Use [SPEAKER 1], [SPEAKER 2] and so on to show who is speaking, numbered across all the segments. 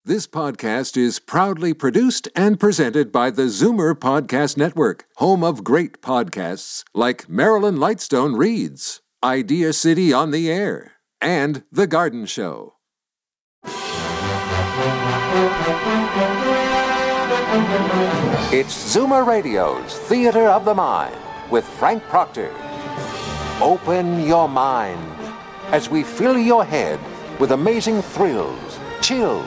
[SPEAKER 1] This podcast is proudly produced and presented by the Zoomer Podcast Network, home of great podcasts like Marilyn Lightstone Reads, Idea City on the Air, and The Garden Show. It's Zoomer Radio's Theater of the Mind with Frank Proctor. Open your mind as we fill your head with amazing thrills, chills,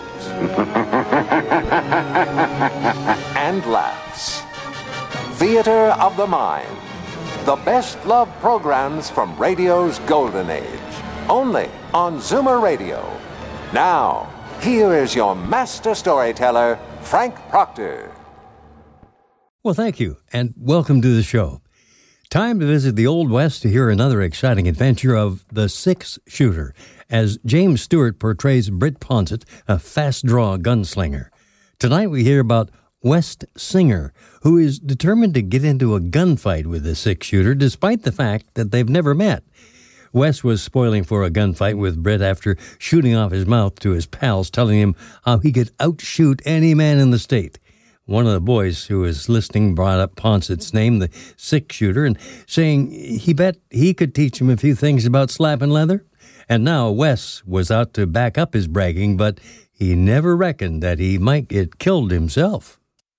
[SPEAKER 1] and laughs. Theater of the Mind. The best love programs from radio's golden age. Only on Zoomer Radio. Now, here is your master storyteller, Frank Proctor.
[SPEAKER 2] Well, thank you, and welcome to the show. Time to visit the Old West to hear another exciting adventure of the Six-Shooter, as James Stewart portrays Britt Ponsett, a fast-draw gunslinger. Tonight we hear about Wes Singer, who is determined to get into a gunfight with the Six-Shooter despite the fact that they've never met. Wes was spoiling for a gunfight with Britt after shooting off his mouth to his pals, telling him how he could outshoot any man in the state. One of the boys who was listening brought up Ponsett's name, the Six-Shooter, and saying he bet he could teach him a few things about slapping leather. And now Wes was out to back up his bragging, but he never reckoned that he might get killed himself.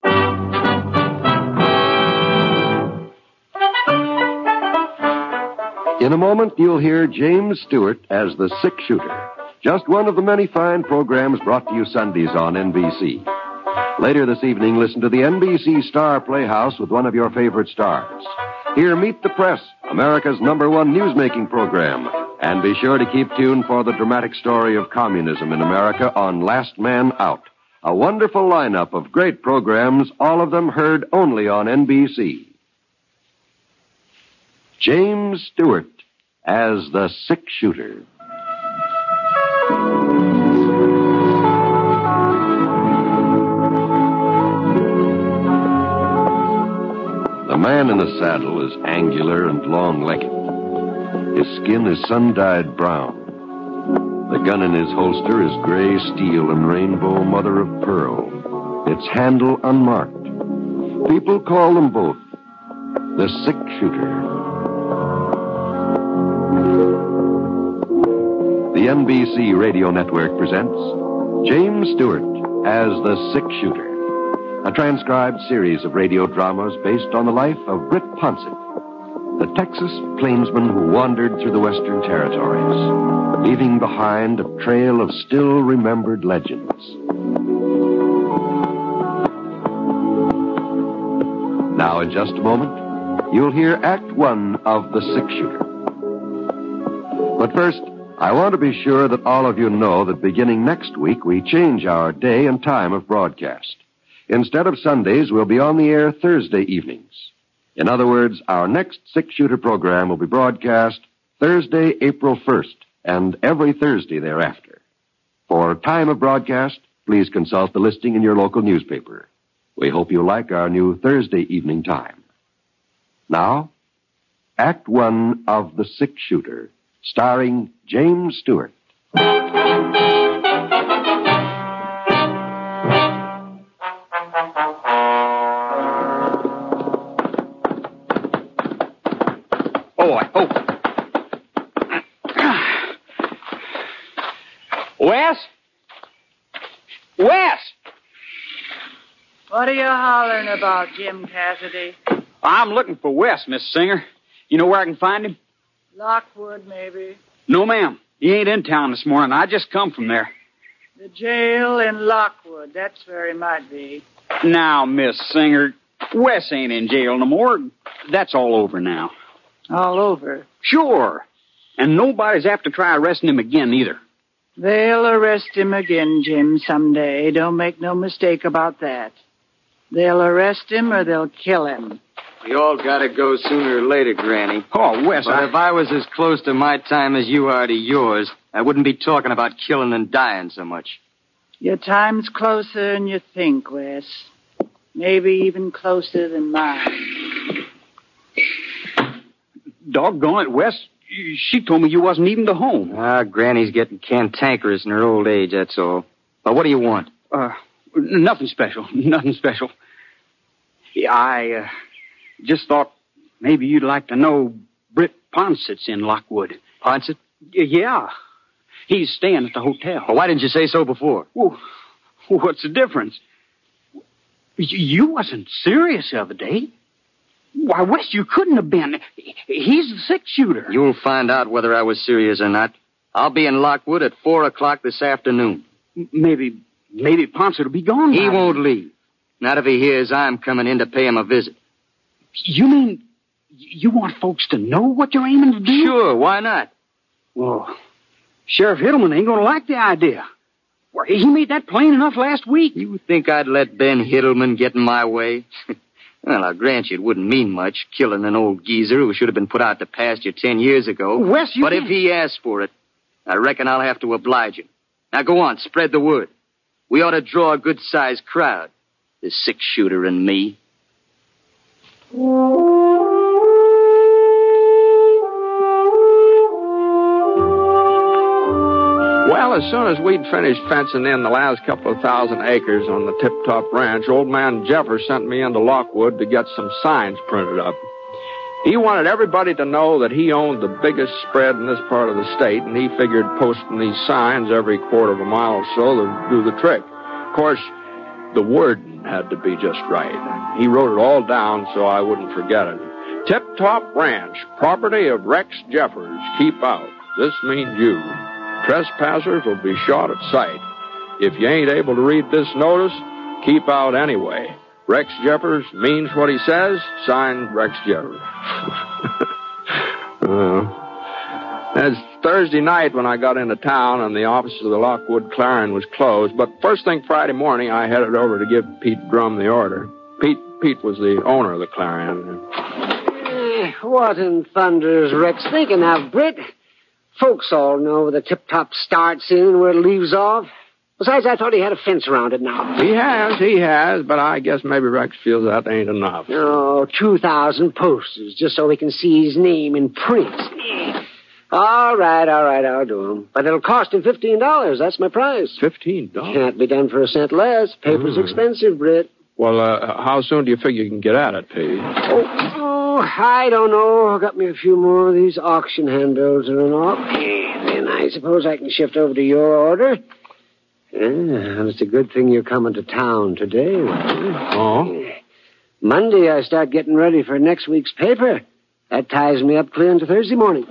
[SPEAKER 3] In a moment, you'll hear James Stewart as the Six-Shooter, just one of the many fine programs brought to you Sundays on NBC. Later this evening, listen to the NBC Star Playhouse with one of your favorite stars. Hear Meet the Press, America's #1 newsmaking program. And be sure to keep tuned for the dramatic story of communism in America on Last Man Out. A wonderful lineup of great programs, all of them heard only on NBC. James Stewart as the Six-Shooter. The man in the saddle is angular and long-legged. His skin is sun-dyed brown. The gun in his holster is gray steel and rainbow mother of pearl, its handle unmarked. People call them both the Six-Shooter. The NBC Radio Network presents James Stewart as the Six-Shooter, a transcribed series of radio dramas based on the life of Britt Ponsett, the Texas plainsman who wandered through the Western Territories, leaving behind a trail of still-remembered legends. Now, in just a moment, you'll hear Act 1 of The Six-Shooter. But first, I want to be sure that all of you know that beginning next week, we change our day and time of broadcast. Instead of Sundays, we'll be on the air Thursday evenings. In other words, our next Six-Shooter program will be broadcast Thursday, April 1st, and every Thursday thereafter. For time of broadcast, please consult the listing in your local newspaper. We hope you like our new Thursday evening time. Now, Act 1 of The Six-Shooter, starring James Stewart.
[SPEAKER 4] Wes!
[SPEAKER 5] What are you hollering about, Jim Cassidy?
[SPEAKER 4] I'm looking for Wes, Miss Singer. You know where I can find him?
[SPEAKER 5] Lockwood, maybe.
[SPEAKER 4] No, ma'am. He ain't in town this morning. I just come from there.
[SPEAKER 5] The jail in Lockwood. That's where he might be.
[SPEAKER 4] Now, Miss Singer, Wes ain't in jail no more. That's all over now.
[SPEAKER 5] All over?
[SPEAKER 4] Sure. And nobody's apt to try arresting him again, either.
[SPEAKER 5] They'll arrest him again, Jim, someday. Don't make no mistake about that. They'll arrest him or they'll kill him.
[SPEAKER 6] We all gotta go sooner or later, Granny.
[SPEAKER 4] Oh, Wes,
[SPEAKER 6] But if I was as close to my time as you are to yours, I wouldn't be talking about killing and dying so much.
[SPEAKER 5] Your time's closer than you think, Wes. Maybe even closer than mine.
[SPEAKER 4] Doggone it, Wes. She told me you wasn't even to home.
[SPEAKER 6] Granny's getting cantankerous in her old age, that's all. But what do you want?
[SPEAKER 4] Nothing special. Nothing special. Yeah, I just thought maybe you'd like to know Britt Ponsett's in Lockwood.
[SPEAKER 6] Ponsett?
[SPEAKER 4] Yeah. He's staying at the hotel.
[SPEAKER 6] Well, why didn't you say so before?
[SPEAKER 4] Well, what's the difference? You wasn't serious the other day. Why, Wes, you couldn't have been. He's the six-shooter.
[SPEAKER 6] You'll find out whether I was serious or not. I'll be in Lockwood at 4 o'clock this afternoon.
[SPEAKER 4] Maybe Ponsett will be gone.
[SPEAKER 6] He won't leave. Not if he hears I'm coming in to pay him a visit.
[SPEAKER 4] You mean you want folks to know what you're aiming to do?
[SPEAKER 6] Sure, why not?
[SPEAKER 4] Well, Sheriff Hittleman ain't going to like the idea. Well, he made that plain enough last week.
[SPEAKER 6] You think I'd let Ben Hittleman get in my way? Well, I'll grant you it wouldn't mean much, killing an old geezer who should have been put out to pasture 10 years ago.
[SPEAKER 4] Wes,
[SPEAKER 6] But if he asks for it, I reckon I'll have to oblige him. Now go on, spread the word. We ought to draw a good-sized crowd. The six-shooter and me.
[SPEAKER 7] Well, as soon as we'd finished fencing in the last couple of 1,000 acres on the Tip Top Ranch, old man Jeffers sent me into Lockwood to get some signs printed up. He wanted everybody to know that he owned the biggest spread in this part of the state, and he figured posting these signs every quarter of a mile or so would do the trick. Of course, the wording had to be just right. He wrote it all down so I wouldn't forget it. Tip Top Ranch, property of Rex Jeffers. Keep out. This means you. Trespassers will be shot at sight. If you ain't able to read this notice, keep out anyway. Rex Jeffers means what he says. Signed, Rex Jeffers. It's Thursday night when I got into town, and the office of the Lockwood Clarion was closed. But first thing Friday morning, I headed over to give Pete Drum the order. Pete was the owner of the Clarion.
[SPEAKER 8] What in thunder is Rex thinking of, Britt? Folks all know where the tip-top starts in and where it leaves off. Besides, I thought he had a fence around it now.
[SPEAKER 7] He has, but I guess maybe Rex feels that ain't enough.
[SPEAKER 8] Oh, 2,000 posters, just so we can see his name in print. All right, I'll do him. But it'll cost him $15. That's my price.
[SPEAKER 7] $15?
[SPEAKER 8] Can't be done for a cent less. Paper's expensive, Britt.
[SPEAKER 7] Well, how soon do you figure you can get at it, Pete?
[SPEAKER 8] Oh, I don't know. Got me a few more of these auction handbills to run off. Then I suppose I can shift over to your order. And it's a good thing you're coming to town today, Walter.
[SPEAKER 7] Oh?
[SPEAKER 8] Monday, I start getting ready for next week's paper. That ties me up clear into Thursday morning.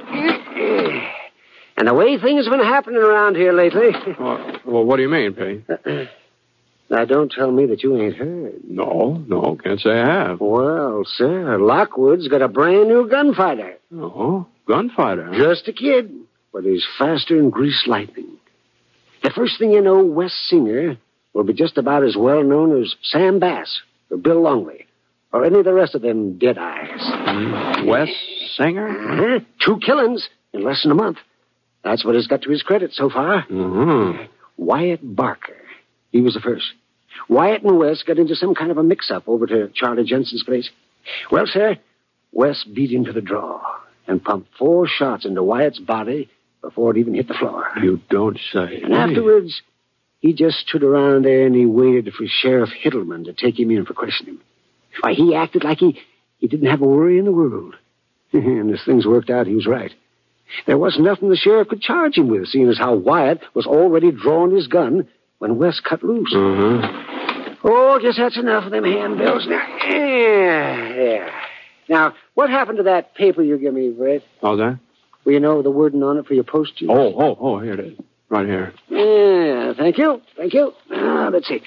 [SPEAKER 8] And the way things have been happening around here lately...
[SPEAKER 7] Well, what do you mean, Pete?
[SPEAKER 8] Now, don't tell me that you ain't heard.
[SPEAKER 7] No, can't say I have.
[SPEAKER 8] Well, sir, Lockwood's got a brand new gunfighter.
[SPEAKER 7] Oh, gunfighter? Huh?
[SPEAKER 8] Just a kid, but he's faster than greased lightning. The first thing you know, Wes Singer will be just about as well known as Sam Bass or Bill Longley or any of the rest of them dead eyes.
[SPEAKER 7] Wes Singer?
[SPEAKER 8] Uh-huh. 2 killings in less than a month. That's what he's got to his credit so far.
[SPEAKER 7] Mm-hmm.
[SPEAKER 8] Wyatt Barker. He was the first. Wyatt and Wes got into some kind of a mix-up over to Charlie Jensen's place. Well, sir, Wes beat him to the draw and pumped 4 shots into Wyatt's body before it even hit the floor.
[SPEAKER 7] You don't say.
[SPEAKER 8] And afterwards, he just stood around there and he waited for Sheriff Hittleman to take him in for questioning. Why, he acted like he didn't have a worry in the world. And as things worked out, he was right. There wasn't nothing the sheriff could charge him with, seeing as how Wyatt was already drawing his gun when Wes cut loose.
[SPEAKER 7] Mm-hmm.
[SPEAKER 8] Oh, I guess that's enough of them handbills now. Yeah. Now, what happened to that paper you gave me, Brett?
[SPEAKER 7] How's that?
[SPEAKER 8] Well, you know the wording on it for your postage.
[SPEAKER 7] Oh, here it is. Right here.
[SPEAKER 8] Yeah, thank you. Let's see.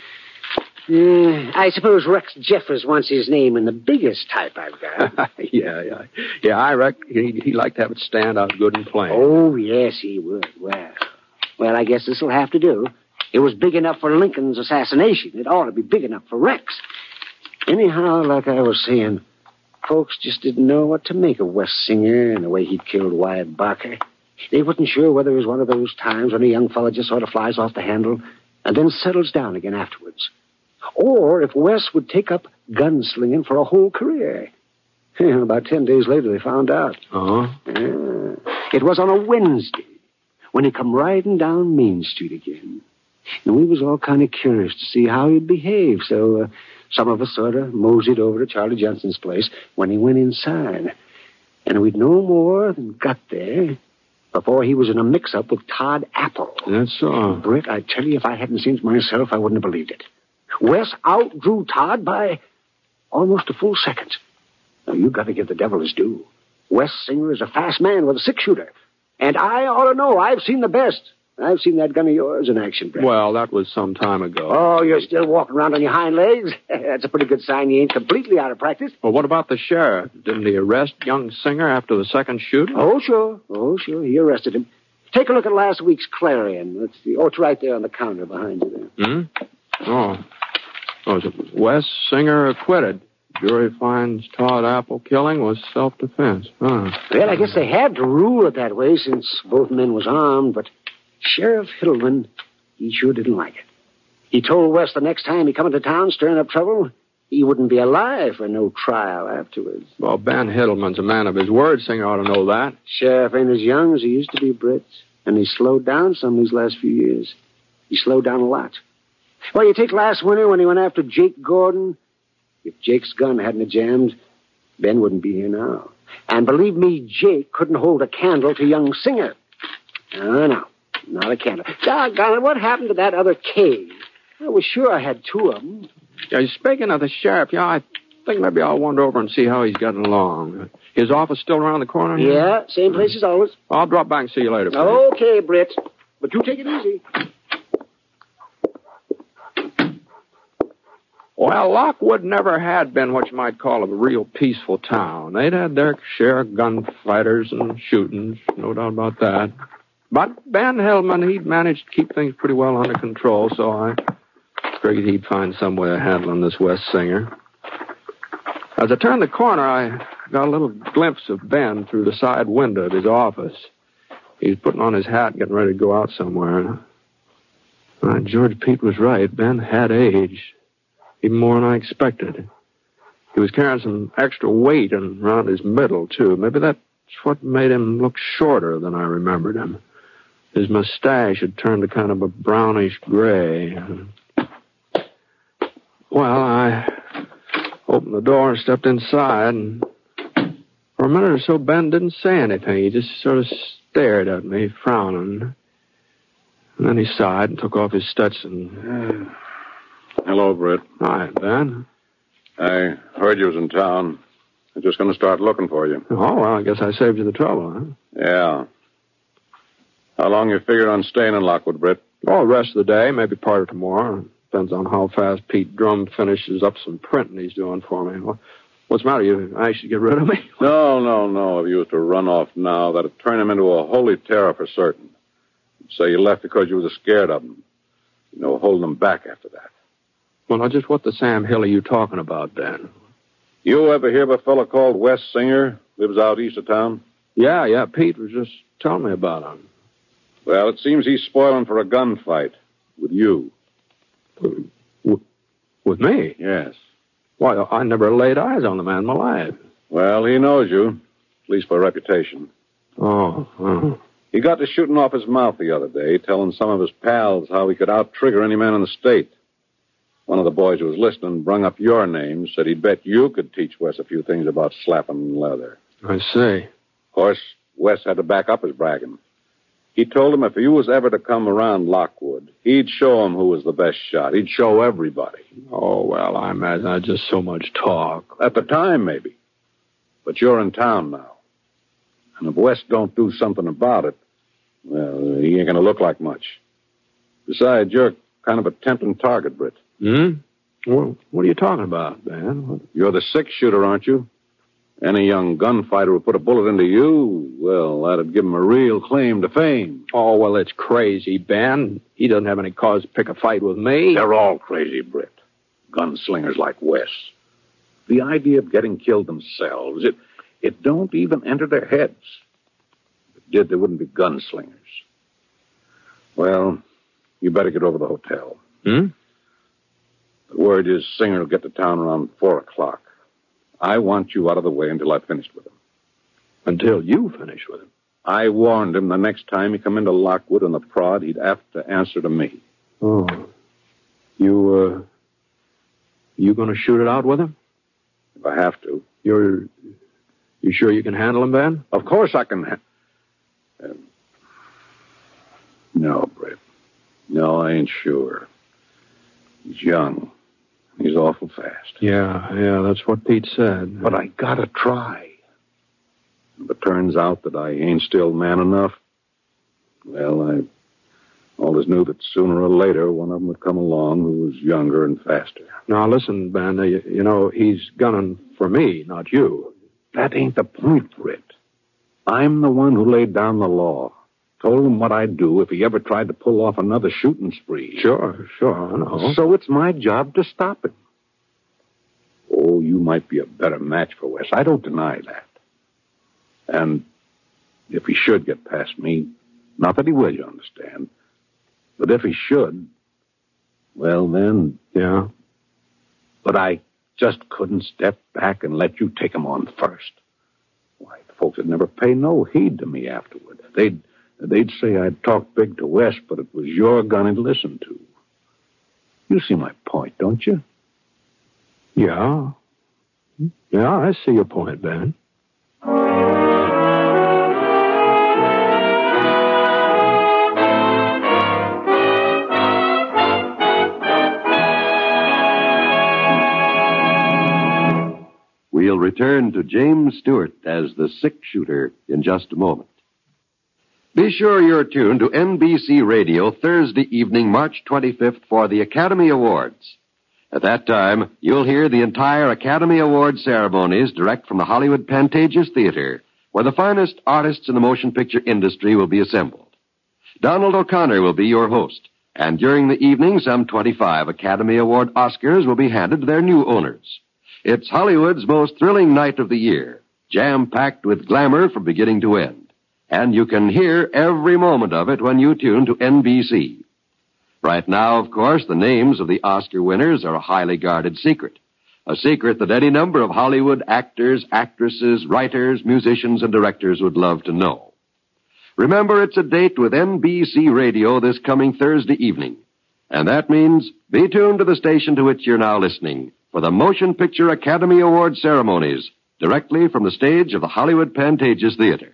[SPEAKER 8] I suppose Rex Jeffers wants his name in the biggest type I've got.
[SPEAKER 7] Yeah, I reckon he'd like to have it stand out good and plain.
[SPEAKER 8] Oh, yes, he would. Well, I guess this'll have to do. It was big enough for Lincoln's assassination. It ought to be big enough for Rex. Anyhow, like I was saying, folks just didn't know what to make of Wes Singer and the way he'd killed Wyatt Barker. They wasn't sure whether it was one of those times when a young fella just sort of flies off the handle and then settles down again afterwards. Or if Wes would take up gunslinging for a whole career. About 10 days later, they found out.
[SPEAKER 7] Uh-huh.
[SPEAKER 8] It was on a Wednesday when he come riding down Main Street again. And we was all kind of curious to see how he'd behave, so some of us sort of moseyed over to Charlie Johnson's place when he went inside. And we'd no more than got there before he was in a mix-up with Todd Apple.
[SPEAKER 7] That's so.
[SPEAKER 8] Britt, I tell you, if I hadn't seen it myself, I wouldn't have believed it. Wes outdrew Todd by almost a full second. Now, you got to give the devil his due. Wes Singer is a fast man with a six-shooter. And I ought to know. I've seen the best. I've seen that gun of yours in action, Brett.
[SPEAKER 7] Well, that was some time ago.
[SPEAKER 8] Oh, you're still walking around on your hind legs? That's a pretty good sign you ain't completely out of practice.
[SPEAKER 7] Well, what about the sheriff? Didn't he arrest young Singer after the second shooting?
[SPEAKER 8] Oh, sure. He arrested him. Take a look at last week's Clarion. Let's see. Oh, it's right there on the counter behind you there.
[SPEAKER 7] Hmm? Oh, is it Wes Singer acquitted? Jury finds Todd Apple killing was self-defense. Huh.
[SPEAKER 8] Well, I guess they had to rule it that way since both men was armed, but Sheriff Hiddleman, he sure didn't like it. He told Wes the next time he come into town stirring up trouble, he wouldn't be alive for no trial afterwards.
[SPEAKER 7] Well, Ben Hiddleman's a man of his word. Singer ought to know that.
[SPEAKER 8] Sheriff ain't as young as he used to be, Britt, and he slowed down some these last few years. He slowed down a lot. Well, you take last winter when he went after Jake Gordon. If Jake's gun hadn't jammed, Ben wouldn't be here now. And believe me, Jake couldn't hold a candle to young Singer. No, not a candle. Doggone it, what happened to that other cave? I was sure I had two of them.
[SPEAKER 7] Yeah, speaking of the sheriff, I think maybe I'll wander over and see how he's getting along. His office still around the corner?
[SPEAKER 8] Yeah, same place as always.
[SPEAKER 7] I'll drop back and see you later. Please.
[SPEAKER 8] Okay, Britt. But you take it easy.
[SPEAKER 7] Well, Lockwood never had been what you might call a real peaceful town. They'd had their share of gunfighters and shootings, no doubt about that. But Ben Hillman, he'd managed to keep things pretty well under control, so I figured he'd find some way of handling this Wes Singer. As I turned the corner, I got a little glimpse of Ben through the side window of his office. He was putting on his hat and getting ready to go out somewhere. George Pete was right. Ben had aged. Even more than I expected. He was carrying some extra weight around his middle, too. Maybe that's what made him look shorter than I remembered him. His mustache had turned to kind of a brownish gray. Well, I opened the door and stepped inside, and for a minute or so, Ben didn't say anything. He just sort of stared at me, frowning. And then he sighed and took off his Stetson.
[SPEAKER 9] Hello, Britt.
[SPEAKER 7] Hi, Ben.
[SPEAKER 9] I heard you was in town. I'm just going to start looking for you.
[SPEAKER 7] Oh, well, I guess I saved you the trouble, huh?
[SPEAKER 9] Yeah. How long you figured on staying in Lockwood, Britt?
[SPEAKER 7] Oh, the rest of the day, maybe part of tomorrow. Depends on how fast Pete Drum finishes up some printing he's doing for me. What's the matter? You anxious to get rid of me?
[SPEAKER 9] No. If you was to run off now, that'd turn him into a holy terror for certain. Say you left because you was scared of him. Holding him back after that.
[SPEAKER 7] Well, now, just what the Sam Hill are you talking about, Ben?
[SPEAKER 9] You ever hear of a fellow called Wes Singer? Lives out east of town?
[SPEAKER 7] Yeah. Pete was just telling me about him.
[SPEAKER 9] Well, it seems he's spoiling for a gunfight. With you.
[SPEAKER 7] With me?
[SPEAKER 9] Yes.
[SPEAKER 7] Why, I never laid eyes on the man in my life.
[SPEAKER 9] Well, he knows you. At least by reputation.
[SPEAKER 7] Oh.
[SPEAKER 9] He got to shooting off his mouth the other day, telling some of his pals how he could out-trigger any man in the state. One of the boys who was listening brung up your name, said he'd bet you could teach Wes a few things about slapping leather.
[SPEAKER 7] I see.
[SPEAKER 9] Of course, Wes had to back up his bragging. He told him if he was ever to come around Lockwood, he'd show him who was the best shot. He'd show everybody.
[SPEAKER 7] Oh, well, I imagine that's just so much talk.
[SPEAKER 9] At the time, maybe. But you're in town now. And if Wes don't do something about it, well, he ain't going to look like much. Besides, you're kind of a tempting target, Britt.
[SPEAKER 7] Well, what are you talking about, Ben?
[SPEAKER 9] You're the six-shooter, aren't you? Any young gunfighter who put a bullet into you, well, that'd give him a real claim to fame.
[SPEAKER 7] Oh, well, it's crazy, Ben. He doesn't have any cause to pick a fight with me.
[SPEAKER 9] They're all crazy, Britt. Gunslingers like Wes. The idea of getting killed themselves, it don't even enter their heads. If it did, they wouldn't be gunslingers. Well, you better get over to the hotel. The word is Singer will get to town around 4 o'clock. I want you out of the way until I've finished with him.
[SPEAKER 7] Until you finish with him?
[SPEAKER 9] I warned him the next time he come into Lockwood on the prod, he'd have to answer to me.
[SPEAKER 7] Oh. You going to shoot it out with him?
[SPEAKER 9] If I have to.
[SPEAKER 7] You sure you can handle him, Ben?
[SPEAKER 9] Of course I can. No, Britt. No, I ain't sure. He's young. He's awful fast.
[SPEAKER 7] Yeah, that's what Pete said.
[SPEAKER 9] But I gotta try. If it turns out that I ain't still man enough, well, I always knew that sooner or later one of them would come along who was younger and faster.
[SPEAKER 7] Now, listen, Ben, you know, he's gunning for me, not you.
[SPEAKER 9] That ain't the point, Britt. I'm the one who laid down the law. Told him what I'd do if he ever tried to pull off another shooting spree.
[SPEAKER 7] Sure, I know.
[SPEAKER 9] So it's my job to stop him. Oh, you might be a better match for Wes. I don't deny that. And if he should get past me, not that he will, you understand, but if he should, well, then...
[SPEAKER 7] Yeah?
[SPEAKER 9] But I just couldn't step back and let you take him on first. Why, the folks would never pay no heed to me afterward. They'd say I'd talk big to Wes, but it was your gun he'd listen to. You see my point, don't you?
[SPEAKER 7] Yeah. Yeah, I see your point, Ben.
[SPEAKER 3] We'll return to James Stewart as the six-shooter in just a moment. Be sure you're tuned to NBC Radio Thursday evening, March 25th, for the Academy Awards. At that time, you'll hear the entire Academy Award ceremonies direct from the Hollywood Pantages Theater, where the finest artists in the motion picture industry will be assembled. Donald O'Connor will be your host, and during the evening, some 25 Academy Award Oscars will be handed to their new owners. It's Hollywood's most thrilling night of the year, jam-packed with glamour from beginning to end. And you can hear every moment of it when you tune to NBC. Right now, of course, the names of the Oscar winners are a highly guarded secret. A secret that any number of Hollywood actors, actresses, writers, musicians, and directors would love to know. Remember, it's a date with NBC Radio this coming Thursday evening. And that means be tuned to the station to which you're now listening for the Motion Picture Academy Award ceremonies directly from the stage of the Hollywood Pantages Theater.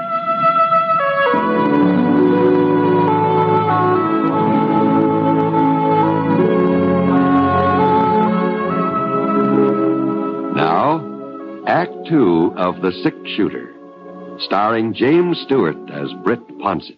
[SPEAKER 3] Now, Act Two of The Six-Shooter, starring James Stewart as Britt Ponsett.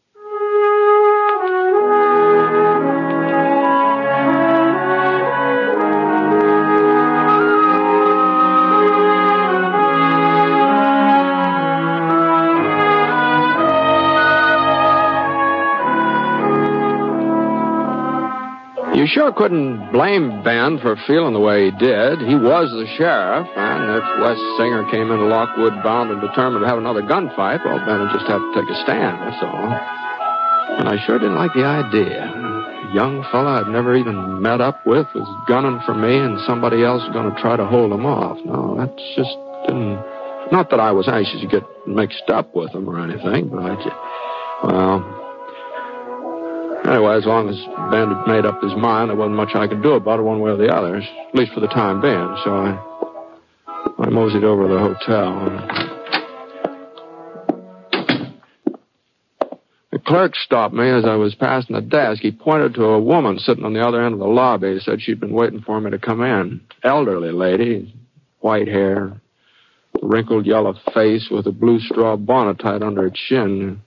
[SPEAKER 7] You sure couldn't blame Ben for feeling the way he did. He was the sheriff, and if Wes Singer came into Lockwood bound and determined to have another gunfight, well, Ben would just have to take a stand, that's all. And I sure didn't like the idea. A young fella I'd never even met up with was gunning for me, and somebody else was going to try to hold him off. No, that just didn't... Not that I was anxious to get mixed up with him or anything, but I just... Well... Anyway, as long as Ben had made up his mind, there wasn't much I could do about it one way or the other, at least for the time being. So I moseyed over to the hotel. The clerk stopped me as I was passing the desk. He pointed to a woman sitting on the other end of the lobby. He said she'd been waiting for me to come in. Elderly lady, white hair, wrinkled yellow face with a blue straw bonnet tied under its chin.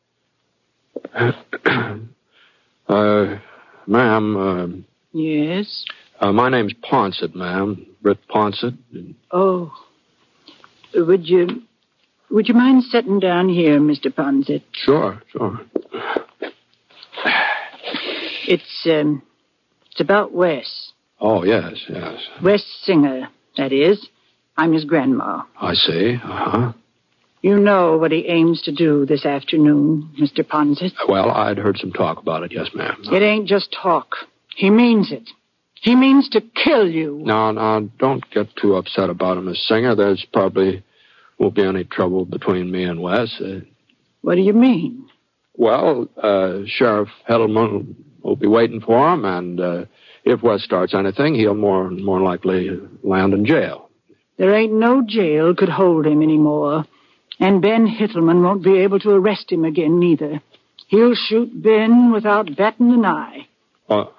[SPEAKER 7] Ma'am.
[SPEAKER 5] Yes?
[SPEAKER 7] My name's Ponsett, ma'am. Britt Ponsett.
[SPEAKER 5] Oh. Would you mind sitting down here, Mr. Ponsett?
[SPEAKER 7] Sure.
[SPEAKER 5] It's about Wes.
[SPEAKER 7] Oh, yes.
[SPEAKER 5] Wes Singer, that is. I'm his grandma.
[SPEAKER 7] I see. Uh-huh.
[SPEAKER 5] You know what he aims to do this afternoon, Mr. Ponsett?
[SPEAKER 7] Well, I'd heard some talk about it, yes, ma'am.
[SPEAKER 5] It ain't just talk. He means it. He means to kill you.
[SPEAKER 7] No, don't get too upset about him, Miss Singer. There's probably won't be any trouble between me and Wes.
[SPEAKER 5] What do you mean?
[SPEAKER 7] Well, Sheriff Heddleman We'll be waiting for him, and if Wes starts anything, he'll more likely land in jail.
[SPEAKER 5] There ain't no jail could hold him anymore. And Ben Hittleman won't be able to arrest him again, neither. He'll shoot Ben without batting an eye.
[SPEAKER 7] Well,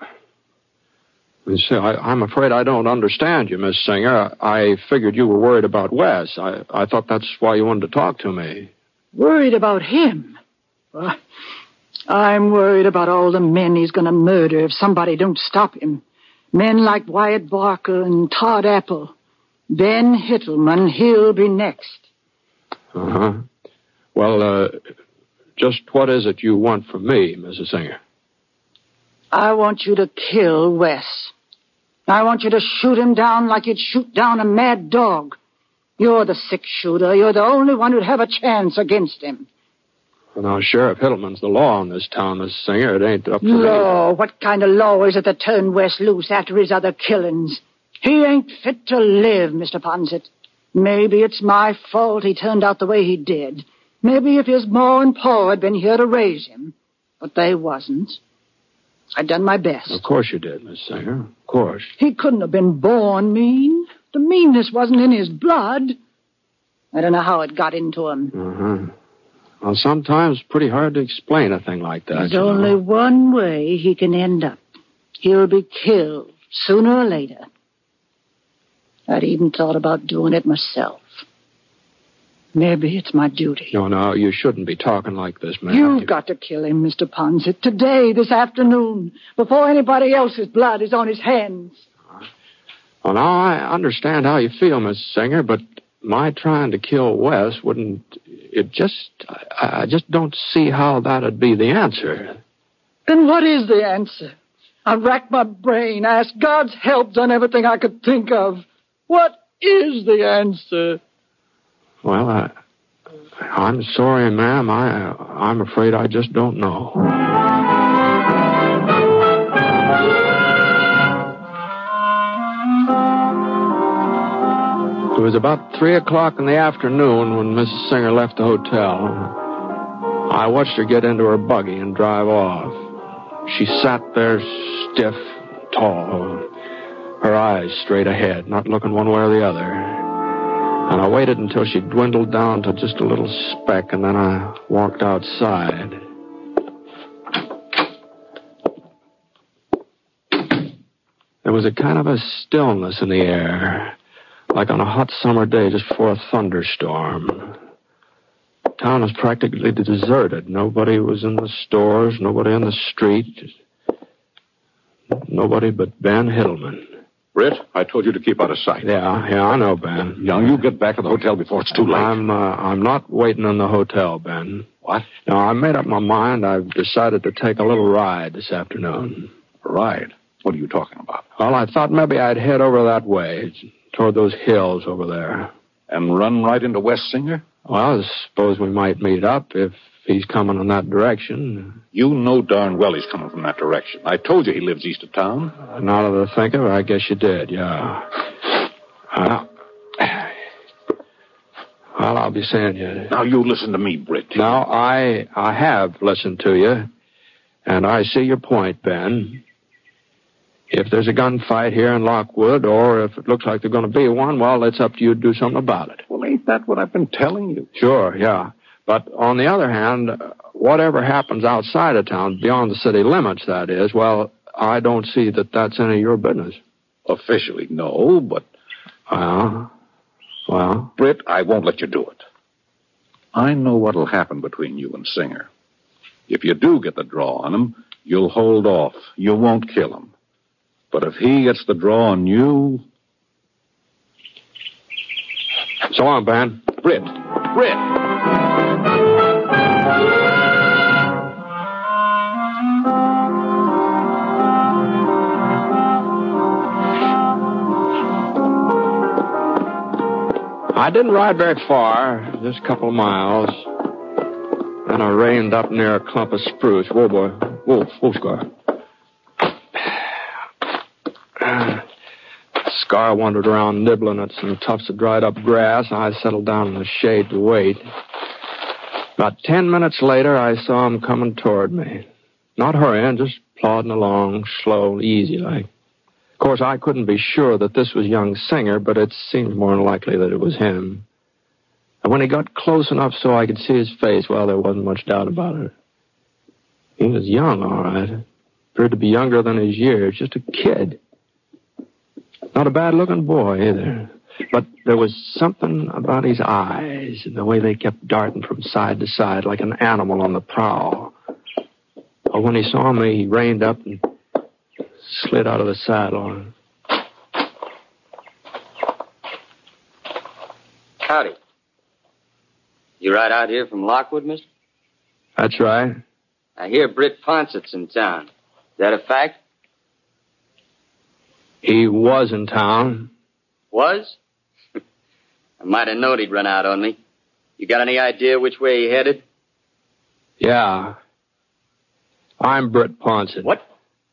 [SPEAKER 7] I'm afraid I don't understand you, Miss Singer. I figured you were worried about Wes. I thought that's why you wanted to talk to me.
[SPEAKER 5] Worried about him? Well, I'm worried about all the men he's going to murder if somebody don't stop him. Men like Wyatt Barker and Todd Apple. Ben Hittleman, he'll be next.
[SPEAKER 7] Uh-huh. Well, just what is it you want from me, Mrs. Singer?
[SPEAKER 5] I want you to kill Wes. I want you to shoot him down like you'd shoot down a mad dog. You're the six-shooter. You're the only one who'd have a chance against him.
[SPEAKER 7] Well, now, Sheriff Hittleman's the law in this town, Mrs. Singer. It ain't up to me.
[SPEAKER 5] Law? What kind of law is it that turned Wes loose after his other killings? He ain't fit to live, Mr. Ponset. Maybe it's my fault he turned out the way he did. Maybe if his ma and pa had been here to raise him. But they wasn't. I done my best.
[SPEAKER 7] Of course you did, Miss Singer. Of course.
[SPEAKER 5] He couldn't have been born mean. The meanness wasn't in his blood. I don't know how it got into him.
[SPEAKER 7] Uh-huh. Well, sometimes it's pretty hard to explain a thing like that.
[SPEAKER 5] There's only one way he can end up. He'll be killed sooner or later. I'd even thought about doing it myself. Maybe it's my duty.
[SPEAKER 7] No, you shouldn't be talking like this, ma'am.
[SPEAKER 5] You've got to kill him, Mr. Ponset. Today, this afternoon, before anybody else's blood is on his hands.
[SPEAKER 7] Well, now, I understand how you feel, Miss Singer, but my trying to kill Wes wouldn't... I just don't see how that'd be the answer.
[SPEAKER 5] Then what is the answer? I've racked my brain, asked God's help, done everything I could think of. What is the answer?
[SPEAKER 7] Well, I'm sorry, ma'am. I'm afraid I just don't know. It was about 3 o'clock in the afternoon when Mrs. Singer left the hotel. I watched her get into her buggy and drive off. She sat there stiff, tall, her eyes straight ahead, not looking one way or the other. And I waited until she dwindled down to just a little speck, and then I walked outside. There was a kind of a stillness in the air, like on a hot summer day just before a thunderstorm. Town was practically deserted. Nobody was in the stores, nobody in the street. Nobody but Ben Hittleman.
[SPEAKER 9] Britt, I told you to keep out of sight.
[SPEAKER 7] Yeah, I know, Ben.
[SPEAKER 9] Young, you get back to the hotel before it's too late.
[SPEAKER 7] I'm not waiting in the hotel, Ben.
[SPEAKER 9] What?
[SPEAKER 7] No, I made up my mind. I've decided to take a little ride this afternoon.
[SPEAKER 9] A ride? What are you talking about?
[SPEAKER 7] Well, I thought maybe I'd head over that way, toward those hills over there.
[SPEAKER 9] And run right into Wes Singer?
[SPEAKER 7] Well, I suppose we might meet up if he's coming in that direction.
[SPEAKER 9] You know darn well he's coming from that direction. I told you he lives east of town.
[SPEAKER 7] Now that I think of it, I guess you did, yeah. Well, I'll be seeing you.
[SPEAKER 9] Now, you listen to me, Britt.
[SPEAKER 7] Now, I have listened to you, and I see your point, Ben. If there's a gunfight here in Lockwood, or if it looks like there's going to be one, well, it's up to you to do something about it.
[SPEAKER 9] Well, ain't that what I've been telling you?
[SPEAKER 7] Sure, yeah. But on the other hand, whatever happens outside of town, beyond the city limits, that is, well, I don't see that that's any of your business.
[SPEAKER 9] Officially, no, but...
[SPEAKER 7] Well?
[SPEAKER 9] Britt, I won't let you do it. I know what'll happen between you and Singer. If you do get the draw on him, you'll hold off. You won't kill him. But if he gets the draw on you...
[SPEAKER 7] So long, Ben.
[SPEAKER 9] Britt!
[SPEAKER 7] I didn't ride very far, just a couple of miles. Then I reined up near a clump of spruce. Whoa, boy. Whoa, Scar. Scar wandered around nibbling at some tufts of dried-up grass. I settled down in the shade to wait. About 10 minutes later, I saw him coming toward me. Not hurrying, just plodding along, slow, easy like. Of course, I couldn't be sure that this was young Singer, but it seemed more than likely that it was him. And when he got close enough so I could see his face, well, there wasn't much doubt about it. He was young, all right. Appeared to be younger than his years, just a kid. Not a bad-looking boy, either. But there was something about his eyes and the way they kept darting from side to side like an animal on the prowl. But when he saw me, he reined up and slid out of the saddle.
[SPEAKER 6] Howdy. You right out here from Lockwood, mister?
[SPEAKER 7] That's right.
[SPEAKER 6] I hear Britt Ponsett's in town. Is that a fact?
[SPEAKER 7] He was in town.
[SPEAKER 6] Was? I might have known he'd run out on me. You got any idea which way he headed?
[SPEAKER 7] Yeah. I'm Britt Ponsett.
[SPEAKER 6] What?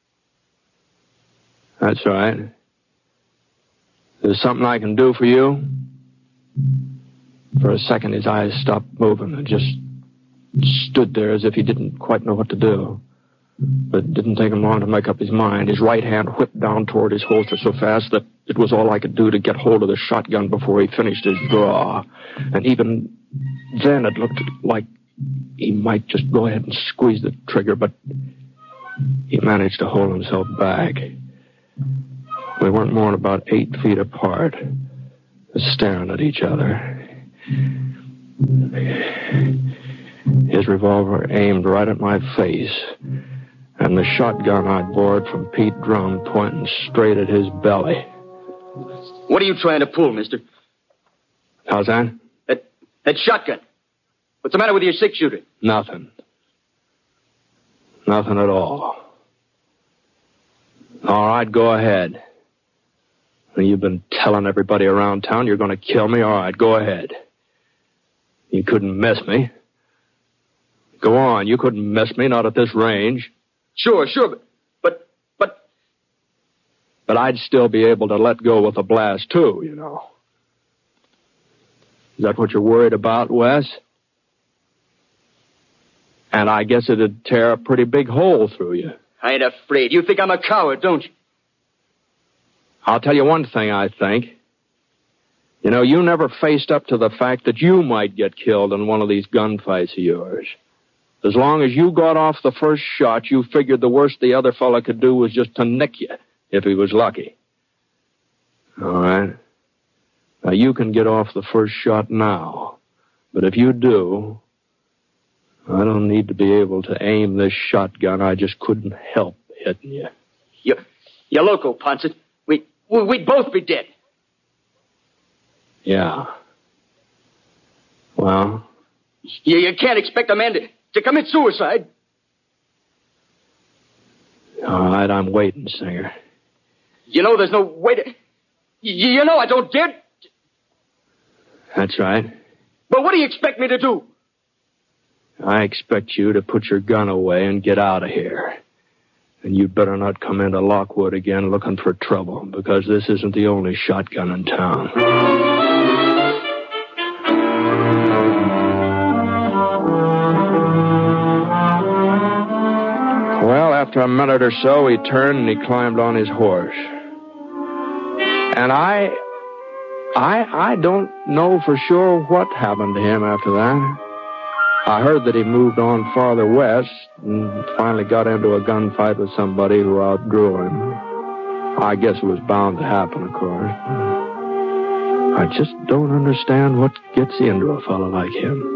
[SPEAKER 7] That's right. There's something I can do for you? For a second, his eyes stopped moving and just stood there as if he didn't quite know what to do. But it didn't take him long to make up his mind. His right hand whipped down toward his holster so fast that it was all I could do to get hold of the shotgun before he finished his draw. And even then, it looked like he might just go ahead and squeeze the trigger, but he managed to hold himself back. We weren't more than about 8 feet apart, staring at each other. His revolver aimed right at my face, and the shotgun I'd borrowed from Pete Drum pointing straight at his belly.
[SPEAKER 6] What are you trying to pull, mister?
[SPEAKER 7] How's that?
[SPEAKER 6] That shotgun. What's the matter with your six-shooter?
[SPEAKER 7] Nothing. Nothing at all. All right, go ahead. You've been telling everybody around town you're going to kill me. All right, go ahead. You couldn't miss me. Go on, you couldn't miss me, not at this range.
[SPEAKER 6] Sure, but...
[SPEAKER 7] But I'd still be able to let go with a blast, too, you know. Is that what you're worried about, Wes? And I guess it'd tear a pretty big hole through you.
[SPEAKER 6] I ain't afraid. You think I'm a coward, don't you?
[SPEAKER 7] I'll tell you one thing, I think. You know, you never faced up to the fact that you might get killed in one of these gunfights of yours. As long as you got off the first shot, you figured the worst the other fella could do was just to nick you, if he was lucky. All right. Now, you can get off the first shot now. But if you do, I don't need to be able to aim this shotgun. I just couldn't help hitting you.
[SPEAKER 6] You're loco, Ponsett. We'd both be dead.
[SPEAKER 7] Yeah. Well?
[SPEAKER 6] You can't expect a man to commit suicide.
[SPEAKER 7] All right, I'm waiting, Singer.
[SPEAKER 6] You know there's no way to... You know I don't dare...
[SPEAKER 7] That's right.
[SPEAKER 6] But what do you expect me to do?
[SPEAKER 7] I expect you to put your gun away and get out of here. And you'd better not come into Lockwood again looking for trouble, because this isn't the only shotgun in town. Well, after a minute or so, he turned and he climbed on his horse. And I don't know for sure what happened to him after that. I heard that he moved on farther west and finally got into a gunfight with somebody who outdrew him. I guess it was bound to happen, of course. I just don't understand what gets into a fellow like him.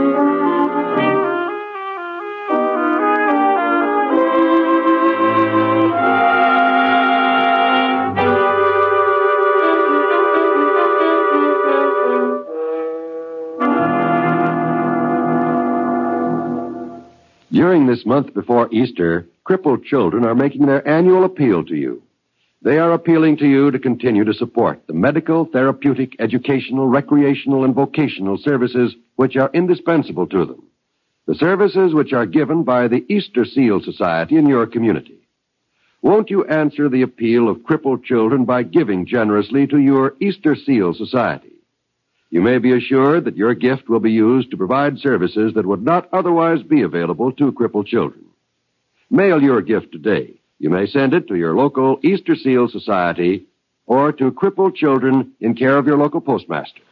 [SPEAKER 3] During this month before Easter, crippled children are making their annual appeal to you. They are appealing to you to continue to support the medical, therapeutic, educational, recreational, and vocational services which are indispensable to them. The services which are given by the Easter Seal Society in your community. Won't you answer the appeal of crippled children by giving generously to your Easter Seal Society? You may be assured that your gift will be used to provide services that would not otherwise be available to crippled children. Mail your gift today. You may send it to your local Easter Seal Society or to crippled children in care of your local postmaster.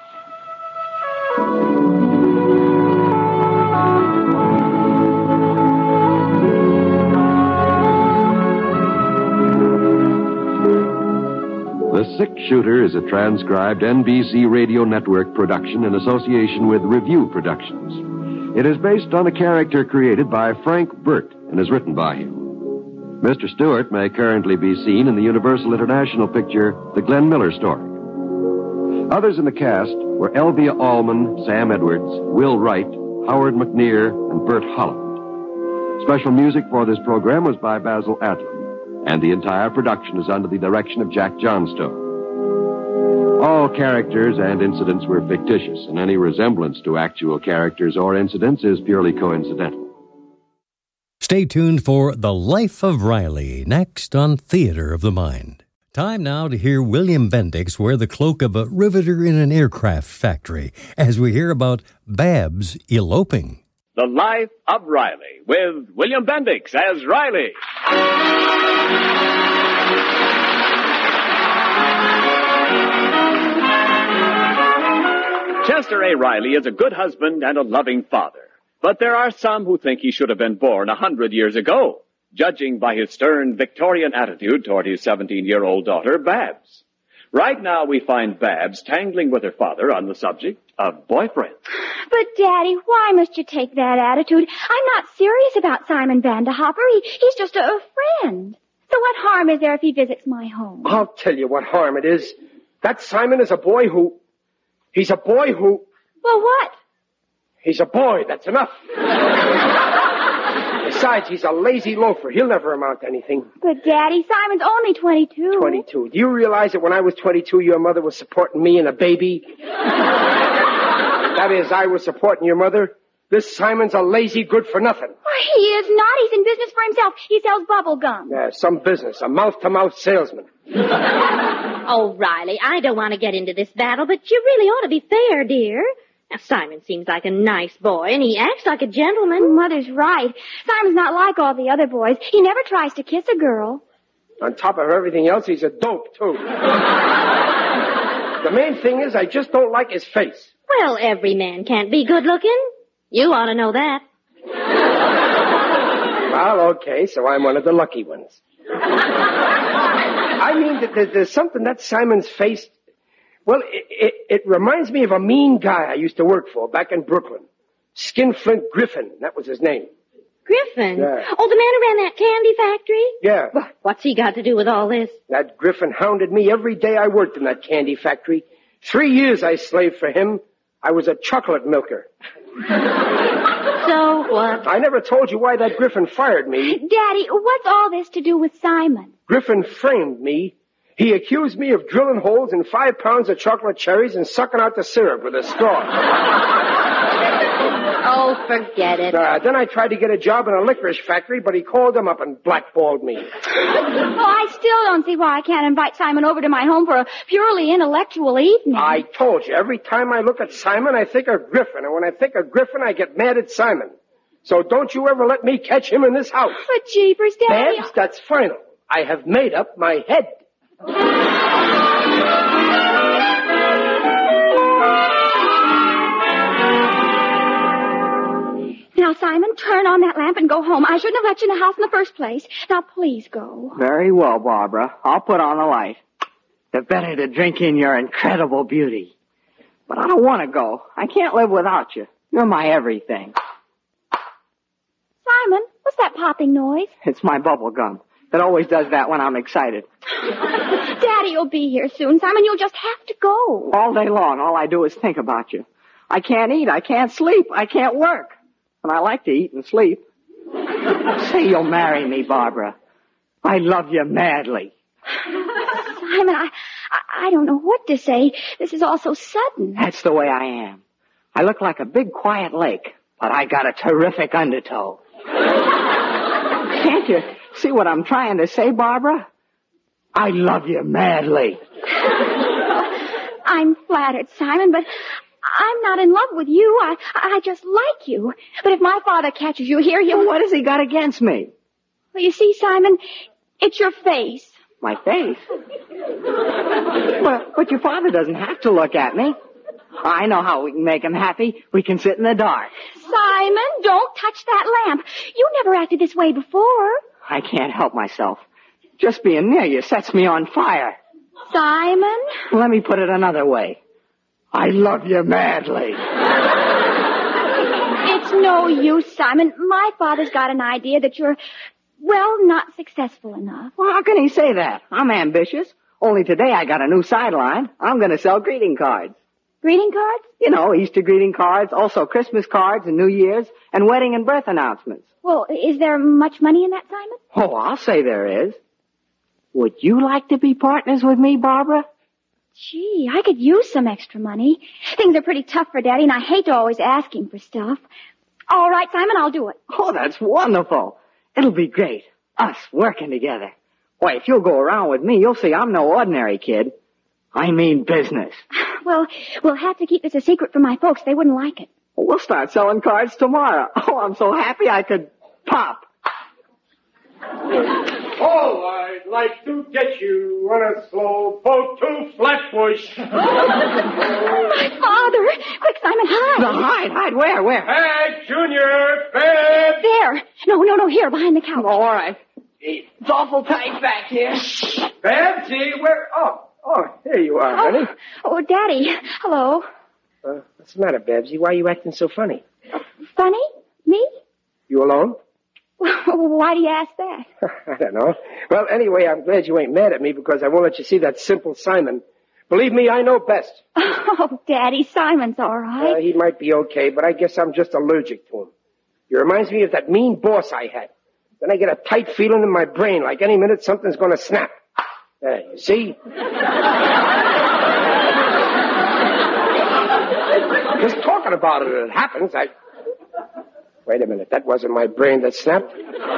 [SPEAKER 3] The Six Shooter is a transcribed NBC Radio Network production in association with Review Productions. It is based on a character created by Frank Burt and is written by him. Mr. Stewart may currently be seen in the Universal International picture, The Glenn Miller Story. Others in the cast were Elvia Allman, Sam Edwards, Will Wright, Howard McNear, and Bert Holland. Special music for this program was by Basil Adlam, and the entire production is under the direction of Jack Johnstone. All characters and incidents were fictitious, and any resemblance to actual characters or incidents is purely coincidental.
[SPEAKER 2] Stay tuned for The Life of Riley, next on Theater of the Mind. Time now to hear William Bendix wear the cloak of a riveter in an aircraft factory as we hear about Babs eloping.
[SPEAKER 10] The Life of Riley with William Bendix as Riley. Chester A. Riley is a good husband and a loving father. But there are some who think he should have been born 100 years ago, judging by his stern Victorian attitude toward his 17-year-old daughter, Babs. Right now we find Babs tangling with her father on the subject of boyfriends.
[SPEAKER 11] But, Daddy, why must you take that attitude? I'm not serious about Simon Vanderhopper. He's just a friend. So what harm is there if he visits my home?
[SPEAKER 12] I'll tell you what harm it is. That Simon is a boy who... He's a boy who...
[SPEAKER 11] Well, what?
[SPEAKER 12] He's a boy, that's enough. Besides, he's a lazy loafer. He'll never amount to anything.
[SPEAKER 11] But, Daddy, Simon's only 22.
[SPEAKER 12] 22. Do you realize that when I was 22, your mother was supporting me and a baby? That is, I was supporting your mother. This Simon's a lazy good-for-nothing.
[SPEAKER 11] Oh, he is not. He's in business for himself. He sells bubble gum.
[SPEAKER 12] Yeah, some business. A mouth-to-mouth salesman.
[SPEAKER 13] Oh, Riley, I don't want to get into this battle, but you really ought to be fair, dear. Now, Simon seems like a nice boy, and he acts like a gentleman.
[SPEAKER 11] Mother's right. Simon's not like all the other boys. He never tries to kiss a girl.
[SPEAKER 12] On top of everything else, he's a dope, too. The main thing is I just don't like his face.
[SPEAKER 13] Well, every man can't be good-looking. You ought to know that.
[SPEAKER 12] Well, okay, so I'm one of the lucky ones. I mean, there's something that Simon's face... Well, it reminds me of a mean guy I used to work for back in Brooklyn. Skinflint Griffin, that was his name.
[SPEAKER 13] Griffin?
[SPEAKER 12] Yeah.
[SPEAKER 13] Oh, the man who ran that candy factory?
[SPEAKER 12] Yeah.
[SPEAKER 13] Well, what's he got to do with all this?
[SPEAKER 12] That Griffin hounded me every day I worked in that candy factory. 3 years I slaved for him. I was a chocolate milker.
[SPEAKER 13] So what?
[SPEAKER 12] I never told you why that Griffin fired me.
[SPEAKER 11] Daddy, what's all this to do with Simon?
[SPEAKER 12] Griffin framed me. He accused me of drilling holes in 5 pounds of chocolate cherries and sucking out the syrup with a straw.
[SPEAKER 13] Oh, forget it.
[SPEAKER 12] Then I tried to get a job in a licorice factory, but he called him up and blackballed me.
[SPEAKER 11] Oh, I still don't see why I can't invite Simon over to my home for a purely intellectual evening.
[SPEAKER 12] I told you, every time I look at Simon, I think of Griffin. And when I think of Griffin, I get mad at Simon. So don't you ever let me catch him in this house.
[SPEAKER 11] But jeepers, Daddy...
[SPEAKER 12] Babs, that's final. I have made up my head.
[SPEAKER 11] Now, Simon, turn on that lamp and go home. I shouldn't have let you in the house in the first place. Now, please go.
[SPEAKER 14] Very well, Barbara. I'll put on a light. The better to drink in your incredible beauty. But I don't want to go. I can't live without you. You're my everything.
[SPEAKER 11] Simon, what's that popping noise?
[SPEAKER 14] It's my bubble gum. It always does that when I'm excited.
[SPEAKER 11] Daddy will be here soon. Simon, you'll just have to go.
[SPEAKER 14] All day long, all I do is think about you. I can't eat. I can't sleep. I can't work. And I like to eat and sleep. Say you'll marry me, Barbara. I love you madly.
[SPEAKER 11] Simon, I don't know what to say. This is all so sudden.
[SPEAKER 14] That's the way I am. I look like a big, quiet lake, but I got a terrific undertow. Can't you see what I'm trying to say, Barbara? I love you madly.
[SPEAKER 11] I'm flattered, Simon, but I'm not in love with you. I just like you. But if my father catches you here,
[SPEAKER 14] What has he got against me?
[SPEAKER 11] Well, you see, Simon, it's your face.
[SPEAKER 14] My face? But your father doesn't have to look at me. I know how we can make him happy. We can sit in the dark.
[SPEAKER 11] Simon, don't touch that lamp. You never acted this way before.
[SPEAKER 14] I can't help myself. Just being near you sets me on fire.
[SPEAKER 11] Simon?
[SPEAKER 14] Let me put it another way. I love you madly.
[SPEAKER 11] It's no use, Simon. My father's got an idea that you're, well, not successful enough.
[SPEAKER 14] Well, how can he say that? I'm ambitious. Only today I got a new sideline. I'm going to sell greeting cards.
[SPEAKER 11] Greeting cards?
[SPEAKER 14] You know, Easter greeting cards, also Christmas cards and New Year's, and wedding and birth announcements.
[SPEAKER 11] Well, is there much money in that, Simon?
[SPEAKER 14] Oh, I'll say there is. Would you like to be partners with me, Barbara?
[SPEAKER 11] Gee, I could use some extra money. Things are pretty tough for Daddy, and I hate to always ask him for stuff. All right, Simon, I'll do it.
[SPEAKER 14] Oh, that's wonderful. It'll be great. Us working together. Why, if you'll go around with me, you'll see I'm no ordinary kid. I mean business.
[SPEAKER 11] Well, we'll have to keep this a secret from my folks. They wouldn't like it.
[SPEAKER 14] Well, we'll start selling cards tomorrow. Oh, I'm so happy I could pop.
[SPEAKER 12] Oh, I'd like to get you on a slow boat to Flatbush.
[SPEAKER 11] My father! Quick, Simon, hide.
[SPEAKER 14] No, hide. Where?
[SPEAKER 12] Hey, Junior, Babs!
[SPEAKER 11] There. No, here, behind the couch.
[SPEAKER 14] Oh, all right. It's awful tight back here.
[SPEAKER 12] Babsy, where? Oh, here you are, honey.
[SPEAKER 11] Oh, Daddy. Hello.
[SPEAKER 12] What's the matter, Babsy? Why are you acting so funny?
[SPEAKER 11] Funny? Me?
[SPEAKER 12] You alone?
[SPEAKER 11] Why do you ask that?
[SPEAKER 12] I don't know. Well, anyway, I'm glad you ain't mad at me because I won't let you see that simple Simon. Believe me, I know best.
[SPEAKER 11] Oh, Daddy, Simon's all right.
[SPEAKER 12] He might be okay, but I guess I'm just allergic to him. He reminds me of that mean boss I had. Then I get a tight feeling in my brain, like any minute something's going to snap. There, you see? Just talking about it happens. Wait a minute, that wasn't my brain that snapped.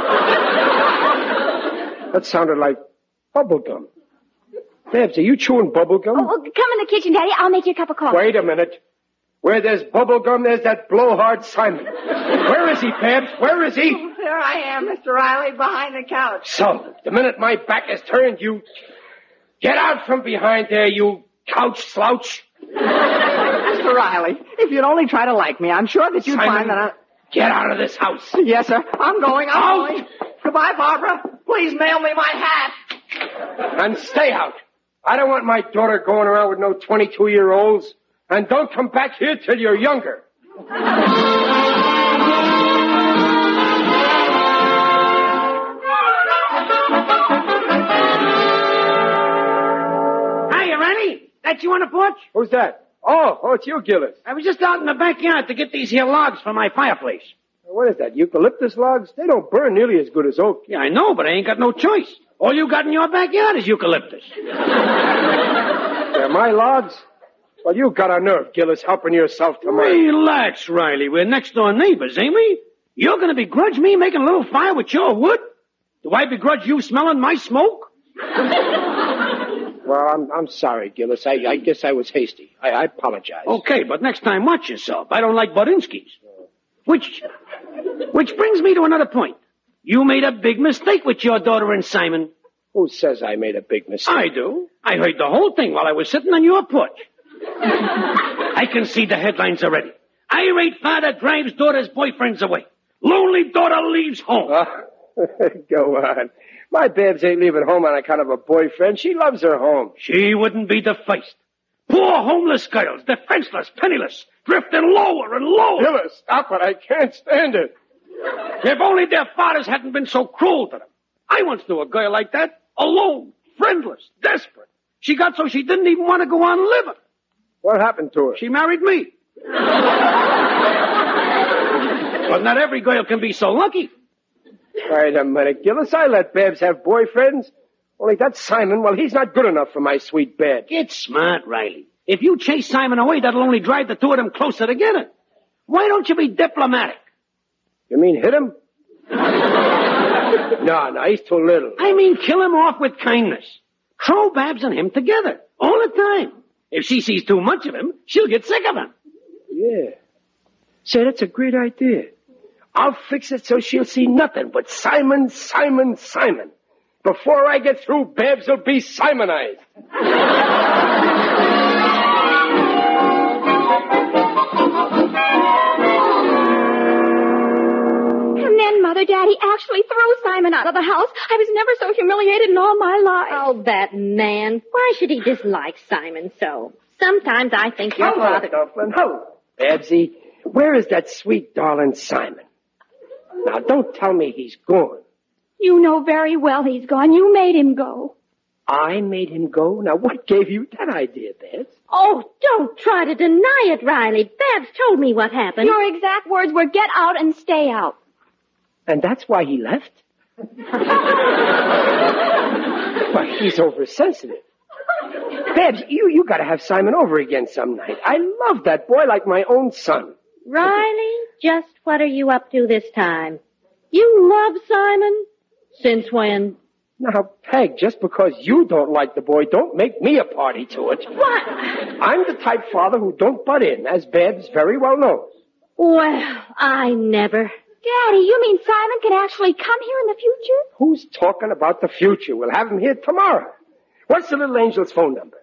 [SPEAKER 12] That sounded like bubble gum. Babs, are you chewing bubble gum?
[SPEAKER 11] Oh, come in the kitchen, Daddy. I'll make you a cup of coffee.
[SPEAKER 12] Wait a minute. Where there's bubble gum, there's that blowhard Simon. Where is he, Babs? Where is he?
[SPEAKER 14] Oh, there I am, Mr. Riley, behind the couch.
[SPEAKER 12] So, the minute my back is turned, you... Get out from behind there, you couch slouch.
[SPEAKER 14] Mr. Riley, if you'd only try to like me, I'm sure that you'd find that I...
[SPEAKER 12] Get out of this house.
[SPEAKER 14] Yes, sir. I'm going. Goodbye, Barbara. Please mail me my hat.
[SPEAKER 12] And stay out. I don't want my daughter going around with no 22-year-olds. And don't come back here till you're younger.
[SPEAKER 15] Hiya, Ronnie. That you on the porch?
[SPEAKER 12] Who's that? Oh, it's you, Gillis.
[SPEAKER 15] I was just out in the backyard to get these here logs for my fireplace.
[SPEAKER 12] What is that, eucalyptus logs? They don't burn nearly as good as oak.
[SPEAKER 15] Yeah, I know, but I ain't got no choice. All you got in your backyard is eucalyptus.
[SPEAKER 12] They're my logs? Well, you got a nerve, Gillis, helping yourself to mine.
[SPEAKER 15] Relax, Riley. We're next door neighbors, ain't we? You're gonna begrudge me making a little fire with your wood? Do I begrudge you smelling my smoke?
[SPEAKER 12] Well, I'm sorry, Gillis. I guess I was hasty. I apologize.
[SPEAKER 15] Okay, but next time watch yourself. I don't like Budinsky's. Which brings me to another point. You made a big mistake with your daughter and Simon.
[SPEAKER 12] Who says I made a big mistake?
[SPEAKER 15] I do. I heard the whole thing while I was sitting on your porch. I can see the headlines already. Irate father drives daughter's boyfriends away. Lonely daughter leaves home.
[SPEAKER 12] Go on. My Babs ain't leaving home on account of a boyfriend. She loves her home.
[SPEAKER 15] She wouldn't be the first. Poor homeless girls, defenseless, penniless, drifting lower and lower.
[SPEAKER 12] Gillis, stop it. I can't stand it.
[SPEAKER 15] If only their fathers hadn't been so cruel to them. I once knew a girl like that. Alone, friendless, desperate. She got so she didn't even want to go on living.
[SPEAKER 12] What happened to her?
[SPEAKER 15] She married me. But not every girl can be so lucky.
[SPEAKER 12] Wait a minute, Gillis. I let Babs have boyfriends. Only that Simon, well, he's not good enough for my sweet Babs.
[SPEAKER 15] Get smart, Riley. If you chase Simon away, that'll only drive the two of them closer together. Why don't you be diplomatic?
[SPEAKER 12] You mean hit him? No, he's too little.
[SPEAKER 15] I mean kill him off with kindness. Throw Babs and him together, all the time. If she sees too much of him, she'll get sick of him.
[SPEAKER 12] Yeah. Say, that's a great idea. I'll fix it so she'll see nothing but Simon, Simon, Simon. Before I get through, Babs will be Simonized.
[SPEAKER 11] And then Mother, Daddy actually threw Simon out of the house. I was never so humiliated in all my life.
[SPEAKER 13] Oh, that man. Why should he dislike Simon so? Sometimes I think your
[SPEAKER 12] Hello,
[SPEAKER 13] father...
[SPEAKER 12] Dumpling. Hello, Babsy. Where is that sweet darling Simon? Now, don't tell me he's gone.
[SPEAKER 11] You know very well he's gone. You made him go.
[SPEAKER 12] I made him go? Now, what gave you that idea, Babs?
[SPEAKER 13] Oh, don't try to deny it, Riley. Babs told me what happened.
[SPEAKER 11] Your exact words were, get out and stay out.
[SPEAKER 12] And that's why he left? But he's oversensitive. Babs, you gotta have Simon over again some night. I love that boy like my own son.
[SPEAKER 13] Riley, just what are you up to this time? You love Simon? Since when?
[SPEAKER 12] Now, Peg, just because you don't like the boy, don't make me a party to it.
[SPEAKER 13] What?
[SPEAKER 12] I'm the type father who don't butt in, as Babs very well knows.
[SPEAKER 13] Well, I never.
[SPEAKER 11] Daddy, you mean Simon can actually come here in the future?
[SPEAKER 12] Who's talking about the future? We'll have him here tomorrow. What's the little angel's phone number?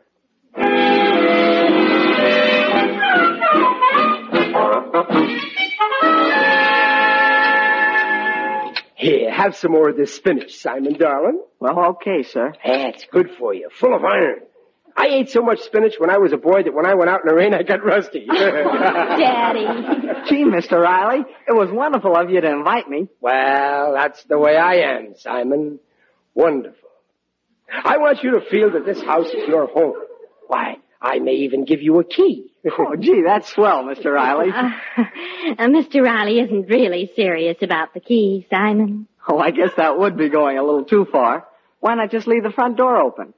[SPEAKER 12] Here, have some more of this spinach, Simon, darling.
[SPEAKER 14] Well, okay, sir.
[SPEAKER 12] It's good for you, full of iron. I ate so much spinach when I was a boy that when I went out in the rain, I got rusty.
[SPEAKER 13] Daddy.
[SPEAKER 14] Gee, Mr. Riley, it was wonderful of you to invite me.
[SPEAKER 12] Well, that's the way I am, Simon. Wonderful. I want you to feel that this house is your home. Why, I may even give you a key.
[SPEAKER 14] Oh, gee, that's swell, Mr. Riley.
[SPEAKER 13] Mr. Riley isn't really serious about the key, Simon.
[SPEAKER 14] Oh, I guess that would be going a little too far. Why not just leave the front door open?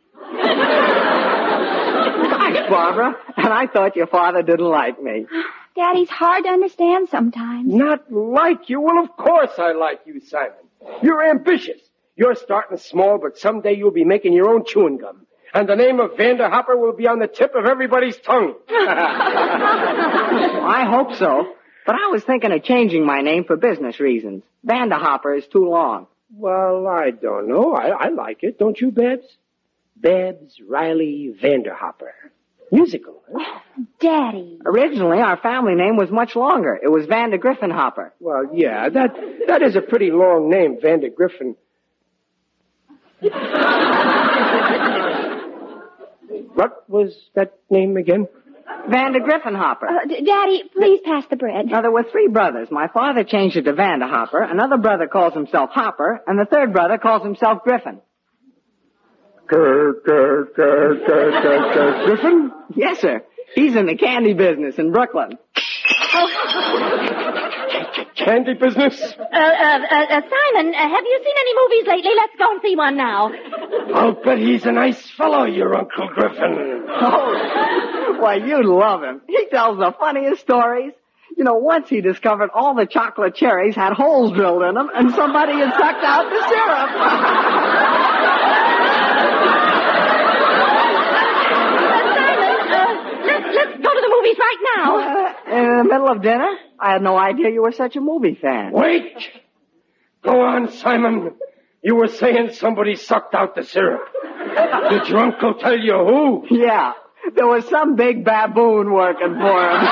[SPEAKER 14] Gosh, Barbara, and I thought your father didn't like me.
[SPEAKER 11] Daddy's hard to understand sometimes.
[SPEAKER 12] Not like you? Well, of course I like you, Simon. You're ambitious. You're starting small, but someday you'll be making your own chewing gum. And the name of Vanderhopper will be on the tip of everybody's tongue.
[SPEAKER 14] I hope so. But I was thinking of changing my name for business reasons. Vanderhopper is too long.
[SPEAKER 12] Well, I don't know. I like it. Don't you, Babs? Babs Riley Vanderhopper. Musical, huh?
[SPEAKER 11] Daddy.
[SPEAKER 14] Originally, our family name was much longer. It was Vander Griffin Hopper.
[SPEAKER 12] Well, yeah, that is a pretty long name, Vander Griffin. What was that name again?
[SPEAKER 14] Vander Griffin Hopper.
[SPEAKER 11] Daddy, please pass the bread.
[SPEAKER 14] Now, there were three brothers. My father changed it to Vander Hopper. Another brother calls himself Hopper. And the third brother calls himself Griffin.
[SPEAKER 12] Griffin?
[SPEAKER 14] Yes, sir. He's in the candy business in Brooklyn.
[SPEAKER 12] Candy business?
[SPEAKER 13] Simon, have you seen any movies lately? Let's go and see one now.
[SPEAKER 12] I'll bet he's a nice fellow, your Uncle Griffin.
[SPEAKER 14] Oh, why, you love him. He tells the funniest stories. You know, once he discovered all the chocolate cherries had holes drilled in them, and somebody had sucked out the syrup.
[SPEAKER 13] Let's go to the movies right now.
[SPEAKER 14] In the middle of dinner? I had no idea you were such a movie fan.
[SPEAKER 12] Wait! Go on, Simon. You were saying somebody sucked out the syrup. Did your uncle tell you who?
[SPEAKER 14] Yeah. There was some big baboon working for him.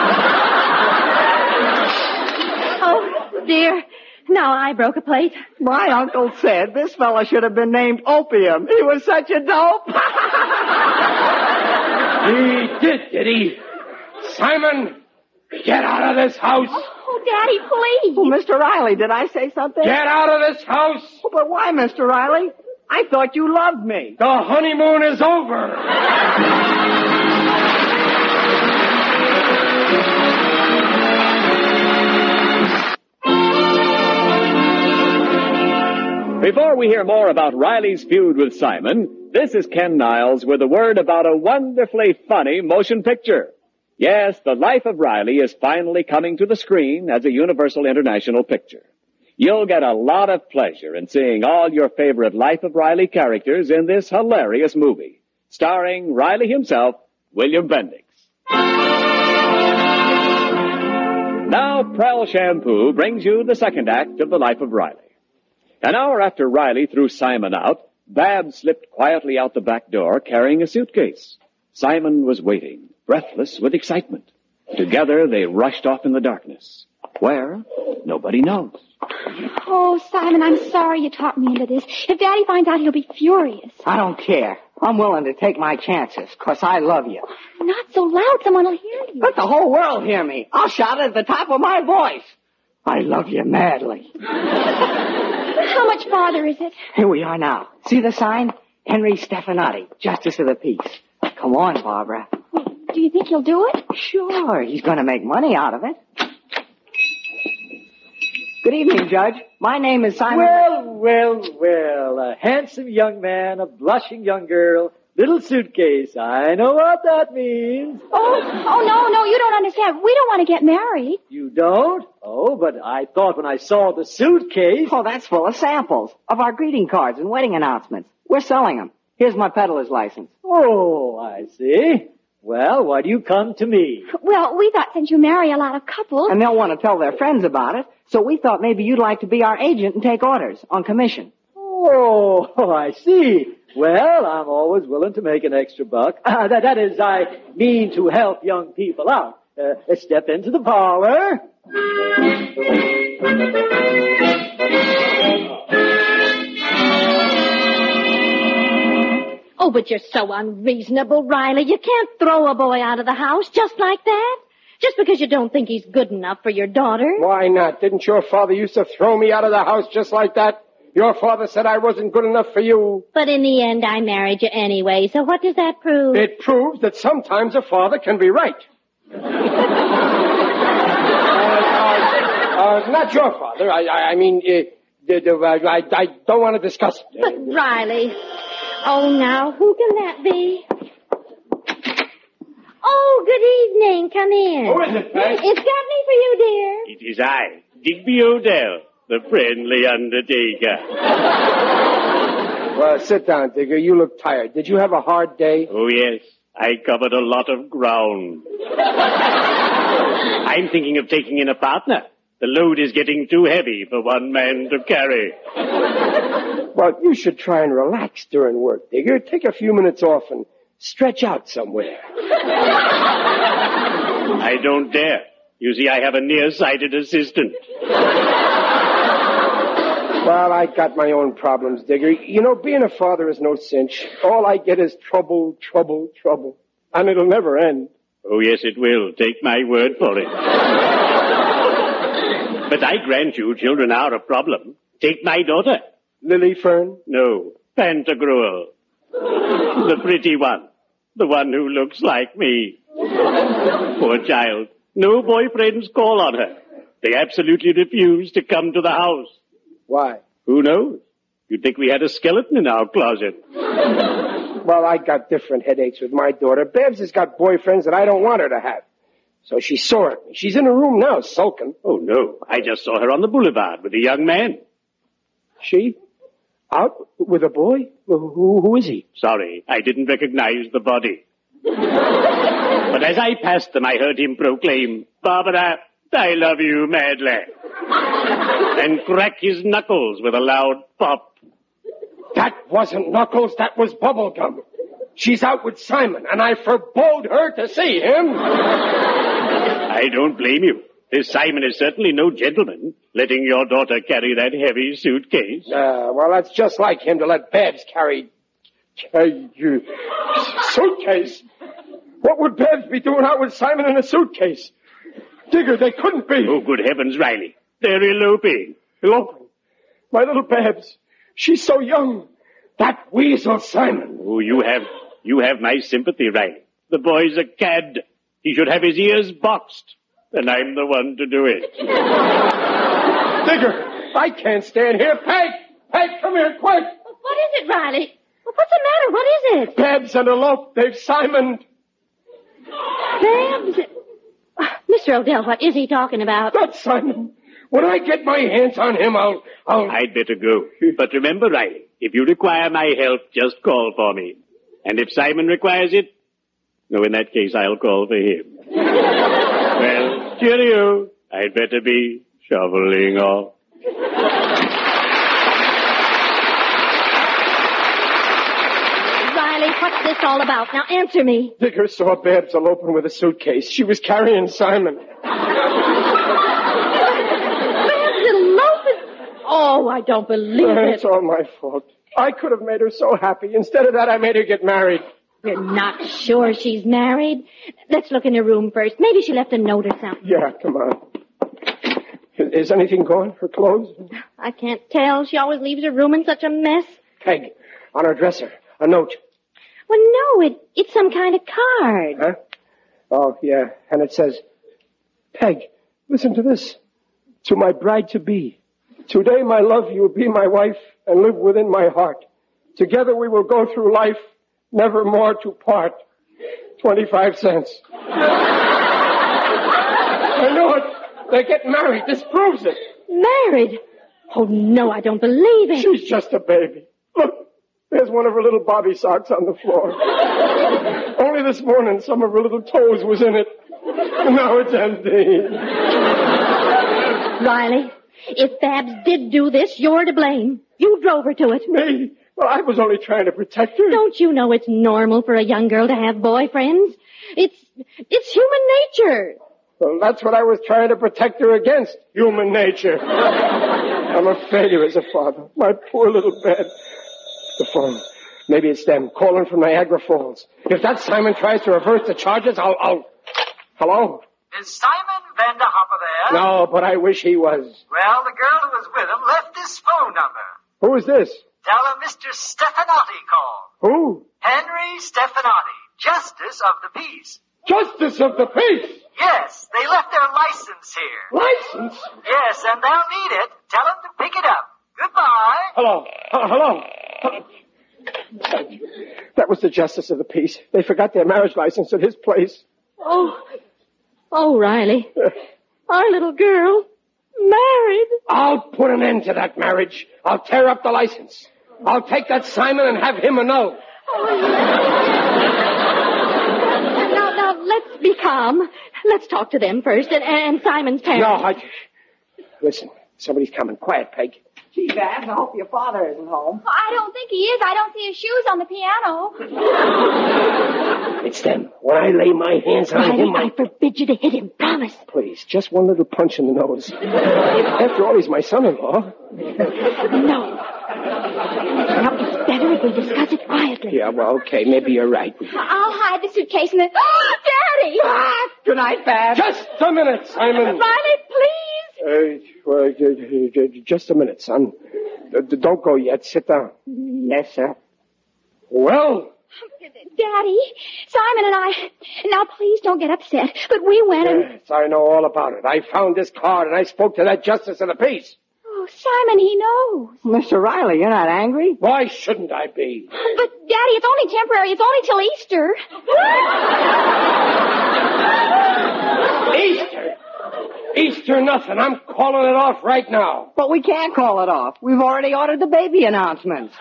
[SPEAKER 13] Oh, dear. Now I broke a plate.
[SPEAKER 14] My uncle said this fella should have been named Opium. He was such a dope.
[SPEAKER 12] He did he? Simon, get out of this house.
[SPEAKER 11] Oh, Daddy, please.
[SPEAKER 14] Oh, Mr. Riley, did I say something?
[SPEAKER 12] Get out of this house.
[SPEAKER 14] Oh, but why, Mr. Riley? I thought you loved me.
[SPEAKER 12] The honeymoon is over.
[SPEAKER 10] Before we hear more about Riley's feud with Simon, this is Ken Niles with a word about a wonderfully funny motion picture. Yes, The Life of Riley is finally coming to the screen as a Universal International picture. You'll get a lot of pleasure in seeing all your favorite Life of Riley characters in this hilarious movie, starring Riley himself, William Bendix. Now, Prell Shampoo brings you the second act of the life of Riley. An hour after Riley threw Simon out, Babs slipped quietly out the back door carrying a suitcase. Simon was waiting, breathless with excitement. Together, they rushed off in the darkness. Where? Nobody knows.
[SPEAKER 11] Oh, Simon, I'm sorry you talked me into this. If Daddy finds out, he'll be furious.
[SPEAKER 14] I don't care. I'm willing to take my chances, 'cause I love you.
[SPEAKER 11] Not so loud, someone will hear you.
[SPEAKER 14] Let the whole world hear me. I'll shout it at the top of my voice. I love you madly.
[SPEAKER 11] How much farther is it?
[SPEAKER 14] Here we are now. See the sign? Henry Stefanati, Justice of the Peace. Come on, Barbara.
[SPEAKER 11] Do you think he'll do it?
[SPEAKER 14] Sure, he's going to make money out of it. Good evening, Judge. My name is Simon...
[SPEAKER 16] Well, a handsome young man, a blushing young girl, little suitcase. I know what that means.
[SPEAKER 11] Oh, no, you don't understand. We don't want to get married.
[SPEAKER 16] You don't? Oh, but I thought when I saw the suitcase...
[SPEAKER 14] Oh, that's full of samples of our greeting cards and wedding announcements. We're selling them. Here's my peddler's license.
[SPEAKER 16] Oh, I see. Well, why do you come to me?
[SPEAKER 11] Well, we thought since you marry a lot of couples...
[SPEAKER 14] And they'll want to tell their friends about it, so we thought maybe you'd like to be our agent and take orders on commission.
[SPEAKER 16] Oh, I see. Well, I'm always willing to make an extra buck. That is, I mean to help young people out. Step into the parlor.
[SPEAKER 13] Oh, but you're so unreasonable, Riley. You can't throw a boy out of the house just like that. Just because you don't think he's good enough for your daughter.
[SPEAKER 12] Why not? Didn't your father used to throw me out of the house just like that? Your father said I wasn't good enough for you.
[SPEAKER 13] But in the end, I married you anyway, so what does that prove?
[SPEAKER 12] It proves that sometimes a father can be right. Not your father. I mean, I don't want to discuss it.
[SPEAKER 13] But, Riley... Oh, now, who can that be? Oh, good evening. Come in.
[SPEAKER 12] Who is it, Pat?
[SPEAKER 13] It's got me for you, dear.
[SPEAKER 17] It is I, Digby Odell, the friendly undertaker.
[SPEAKER 12] Well, sit down, Digger. You look tired. Did you have a hard day?
[SPEAKER 17] Oh, yes. I covered a lot of ground. I'm thinking of taking in a partner. The load is getting too heavy for one man to carry.
[SPEAKER 12] Well, you should try and relax during work, Digger. Take a few minutes off and stretch out somewhere.
[SPEAKER 17] I don't dare. You see, I have a nearsighted assistant.
[SPEAKER 12] Well, I got my own problems, Digger. You know, being a father is no cinch. All I get is trouble, trouble, trouble. And it'll never end.
[SPEAKER 17] Oh, yes, it will. Take my word for it. But I grant you, children are a problem. Take my daughter.
[SPEAKER 12] Lily Fern?
[SPEAKER 17] No, Pantagruel. The pretty one. The one who looks like me. Poor child. No boyfriends call on her. They absolutely refuse to come to the house.
[SPEAKER 12] Why?
[SPEAKER 17] Who knows? You'd think we had a skeleton in our closet.
[SPEAKER 12] Well, I got different headaches with my daughter. Babs has got boyfriends that I don't want her to have. So she's sore at me. She's in her room now, sulking.
[SPEAKER 17] Oh, no. I just saw her on the boulevard with a young man.
[SPEAKER 12] She? Out with a boy? Who is he?
[SPEAKER 17] Sorry, I didn't recognize the body. But as I passed them, I heard him proclaim, "Barbara, I love you madly," and crack his knuckles with a loud pop.
[SPEAKER 12] That wasn't knuckles, that was bubble gum. She's out with Simon, and I forbade her to see him.
[SPEAKER 17] I don't blame you. This Simon is certainly no gentleman, letting your daughter carry that heavy suitcase.
[SPEAKER 12] Well, that's just like him to let Babs carry suitcase. What would Babs be doing out with Simon in a suitcase? Digger, they couldn't be.
[SPEAKER 17] Oh, good heavens, Riley. They're eloping.
[SPEAKER 12] Eloping? My little Babs. She's so young. That weasel Simon.
[SPEAKER 17] Oh, you have my sympathy, Riley. The boy's a cad. He should have his ears boxed. And I'm the one to do it.
[SPEAKER 12] Digger, I can't stand here. Peg, come here, quick.
[SPEAKER 13] What is it, Riley? What's the matter? What is it?
[SPEAKER 12] Babs and elope. They've Simoned.
[SPEAKER 13] Babs? Mr. Odell, what is he talking about?
[SPEAKER 12] That's Simon. When I get my hands on him, I'll...
[SPEAKER 17] I'd better go. But remember, Riley, if you require my help, just call for me. And if Simon requires it, no, in that case, I'll call for him. Well, cheerio. I'd better be shoveling off.
[SPEAKER 13] Riley, what's this all about? Now answer me.
[SPEAKER 12] Digger saw Babs eloping with a suitcase. She was carrying Simon.
[SPEAKER 13] Babs eloping? Oh, I don't believe it.
[SPEAKER 12] It's all my fault. I could have made her so happy. Instead of that, I made her get married.
[SPEAKER 13] You're not sure she's married? Let's look in her room first. Maybe she left a note or something.
[SPEAKER 12] Yeah, come on. Is anything gone? Her clothes?
[SPEAKER 13] I can't tell. She always leaves her room in such a mess.
[SPEAKER 12] Peg, on her dresser, a note.
[SPEAKER 13] Well, no, it's some kind of card.
[SPEAKER 12] Huh? Oh, yeah, and it says, Peg, listen to this. To my bride-to-be. Today, my love, you will be my wife and live within my heart. Together we will go through life, never more to part. 25 cents. I know it. They get married. This proves it.
[SPEAKER 13] Married? Oh, no, I don't believe it.
[SPEAKER 12] She's just a baby. Look, there's one of her little bobby socks on the floor. Only this morning, some of her little toes was in it. Now it's empty.
[SPEAKER 13] Riley, if Babs did do this, you're to blame. You drove her to it.
[SPEAKER 12] Me? Well, I was only trying to protect her.
[SPEAKER 13] Don't you know it's normal for a young girl to have boyfriends? It's human nature.
[SPEAKER 12] Well, that's what I was trying to protect her against, human nature. I'm a failure as a father. My poor little bed. The phone. Maybe it's them calling from Niagara Falls. If that Simon tries to reverse the charges, I'll... Hello?
[SPEAKER 18] Is Simon Vanderhopper there?
[SPEAKER 12] No, but I wish he was.
[SPEAKER 18] Well, the girl who was with him left this phone number.
[SPEAKER 12] Who is this?
[SPEAKER 18] Tell her Mr. Stefanati called.
[SPEAKER 12] Who?
[SPEAKER 18] Henry Stefanati, Justice of the Peace.
[SPEAKER 12] Justice of the Peace?
[SPEAKER 18] Yes, they left their license here.
[SPEAKER 12] License?
[SPEAKER 18] Yes, and they'll need it. Tell them to pick it up. Goodbye.
[SPEAKER 12] Hello. Hello. That was the Justice of the Peace. They forgot their marriage license at his place.
[SPEAKER 13] Oh, Riley. Our little girl. Married.
[SPEAKER 12] I'll put an end to that marriage. I'll tear up the license. I'll take that Simon and have him annul.
[SPEAKER 13] Now, let's be calm. Let's talk to them first, and Simon's parents.
[SPEAKER 12] No, Listen, somebody's coming. Quiet, Peg.
[SPEAKER 14] Gee, Babs, I hope your father isn't home.
[SPEAKER 11] I don't think he is. I don't see his shoes on the piano.
[SPEAKER 12] It's them. When I lay my hands on him,
[SPEAKER 13] I forbid you to hit him. Promise.
[SPEAKER 12] Please, just one little punch in the nose. After all, he's my son-in-law.
[SPEAKER 13] No. Now, it's better if we discuss it quietly.
[SPEAKER 12] Yeah, well, okay, maybe you're right.
[SPEAKER 11] I'll hide the suitcase in the... Oh, Daddy!
[SPEAKER 14] Good night, Babs.
[SPEAKER 12] Just a minute, Simon.
[SPEAKER 11] Riley, please.
[SPEAKER 12] Just a minute, son. Don't go yet. Sit down.
[SPEAKER 14] Yes, sir.
[SPEAKER 12] Well?
[SPEAKER 11] Daddy, Simon and I... Now, please don't get upset, but we went and...
[SPEAKER 12] Yes, I know all about it. I found this card and I spoke to that Justice of the Peace.
[SPEAKER 11] Oh, Simon, he knows.
[SPEAKER 14] Mr. Riley, you're not angry?
[SPEAKER 12] Why shouldn't I be?
[SPEAKER 11] But, Daddy, it's only temporary. It's only till Easter.
[SPEAKER 12] Easter? Easter nothing. I'm calling it off right now.
[SPEAKER 14] But we can't call it off. We've already ordered the baby announcements.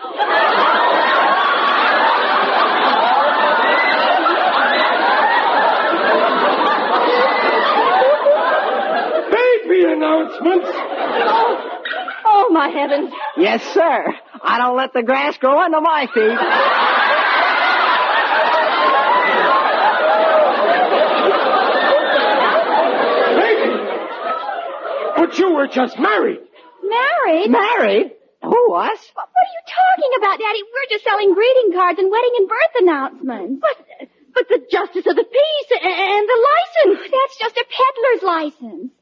[SPEAKER 12] Baby announcements?
[SPEAKER 13] Oh, my heavens.
[SPEAKER 14] Yes, sir. I don't let the grass grow under my feet.
[SPEAKER 12] But you were just married.
[SPEAKER 11] Married?
[SPEAKER 14] Married? Who, us?
[SPEAKER 11] What are you talking about, Daddy? We're just selling greeting cards and wedding and birth announcements.
[SPEAKER 13] But the Justice of the Peace and the license.
[SPEAKER 11] That's just a peddler's license.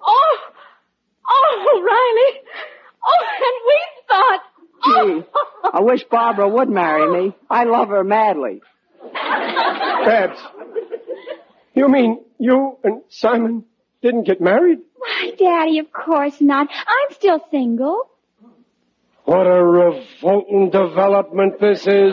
[SPEAKER 13] Oh, Riley. Oh, and we thought...
[SPEAKER 14] Gee, I wish Barbara would marry me. I love her madly.
[SPEAKER 12] Babs, you mean you and Simon didn't get married?
[SPEAKER 11] Why, Daddy, of course not. I'm still single.
[SPEAKER 12] What a revolting development this is.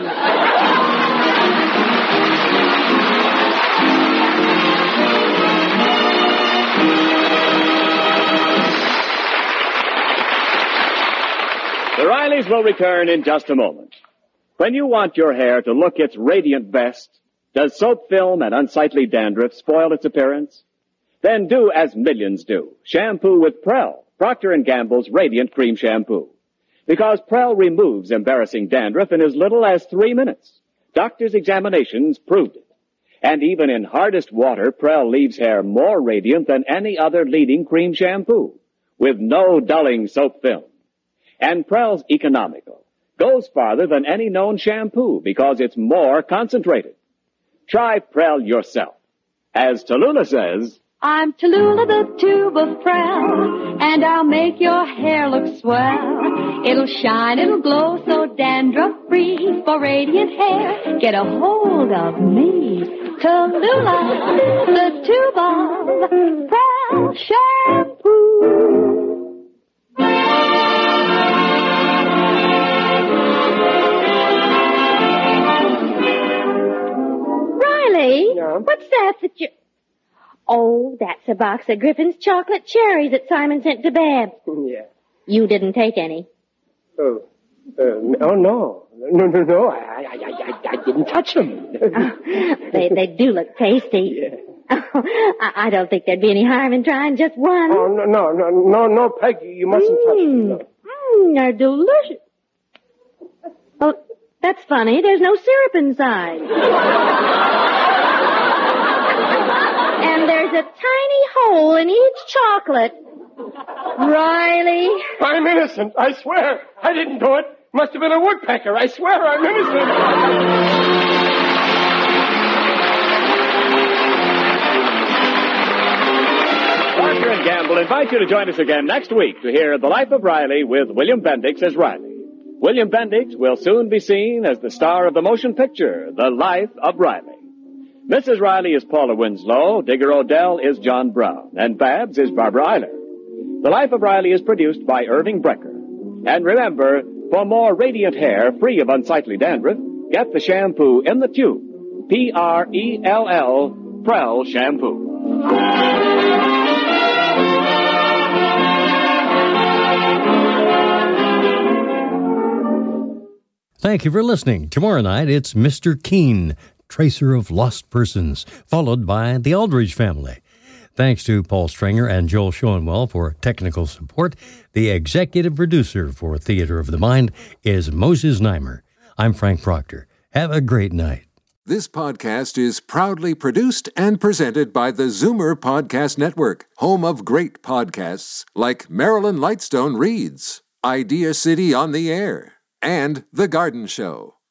[SPEAKER 10] The Rileys will return in just a moment. When you want your hair to look its radiant best, does soap film and unsightly dandruff spoil its appearance? Then do as millions do. Shampoo with Prell, Procter & Gamble's Radiant Cream Shampoo. Because Prell removes embarrassing dandruff in as little as 3 minutes. Doctors' examinations proved it. And even in hardest water, Prell leaves hair more radiant than any other leading cream shampoo, with no dulling soap film. And Prell's economical, goes farther than any known shampoo because it's more concentrated. Try Prell yourself. As Tallulah says,
[SPEAKER 19] I'm Tallulah, the tube of Prell, and I'll make your hair look swell. It'll shine, it'll glow so dandruff-free. For radiant hair, get a hold of me. Tallulah, the tube of Prell shampoo.
[SPEAKER 13] Riley, what's that you... Oh, that's a box of Griffin's chocolate cherries that Simon sent to Babs.
[SPEAKER 12] Yeah.
[SPEAKER 13] You didn't take any.
[SPEAKER 12] Oh, no. No. I didn't touch them.
[SPEAKER 13] They do look tasty.
[SPEAKER 12] Yeah.
[SPEAKER 13] I don't think there'd be any harm in trying just one.
[SPEAKER 12] Oh, no, Peg, you mustn't touch them. No.
[SPEAKER 13] They're delicious. Oh, that's funny. There's no syrup inside. And there's a tiny hole in each chocolate. Riley.
[SPEAKER 12] I'm innocent, I swear. I didn't do it. Must have been a woodpecker. I swear I'm innocent.
[SPEAKER 10] Procter & Gamble invite you to join us again next week to hear The Life of Riley with William Bendix as Riley. William Bendix will soon be seen as the star of the motion picture, The Life of Riley. Mrs. Riley is Paula Winslow, Digger Odell is John Brown, and Babs is Barbara Eiler. The Life of Riley is produced by Irving Brecker. And remember, for more radiant hair free of unsightly dandruff, get the shampoo in the tube. P-R-E-L-L, Prell Shampoo.
[SPEAKER 2] Thank you for listening. Tomorrow night, it's Mr. Keene, Tracer of Lost Persons, followed by the Aldridge Family. Thanks to Paul Stringer and Joel Schoenwell for technical support. The executive producer for Theater of the Mind is Moses Neimer. I'm Frank Proctor. Have a great night.
[SPEAKER 1] This podcast is proudly produced and presented by the Zoomer Podcast Network, home of great podcasts like Marilyn Lightstone Reads, Idea City on the Air, and The Garden Show.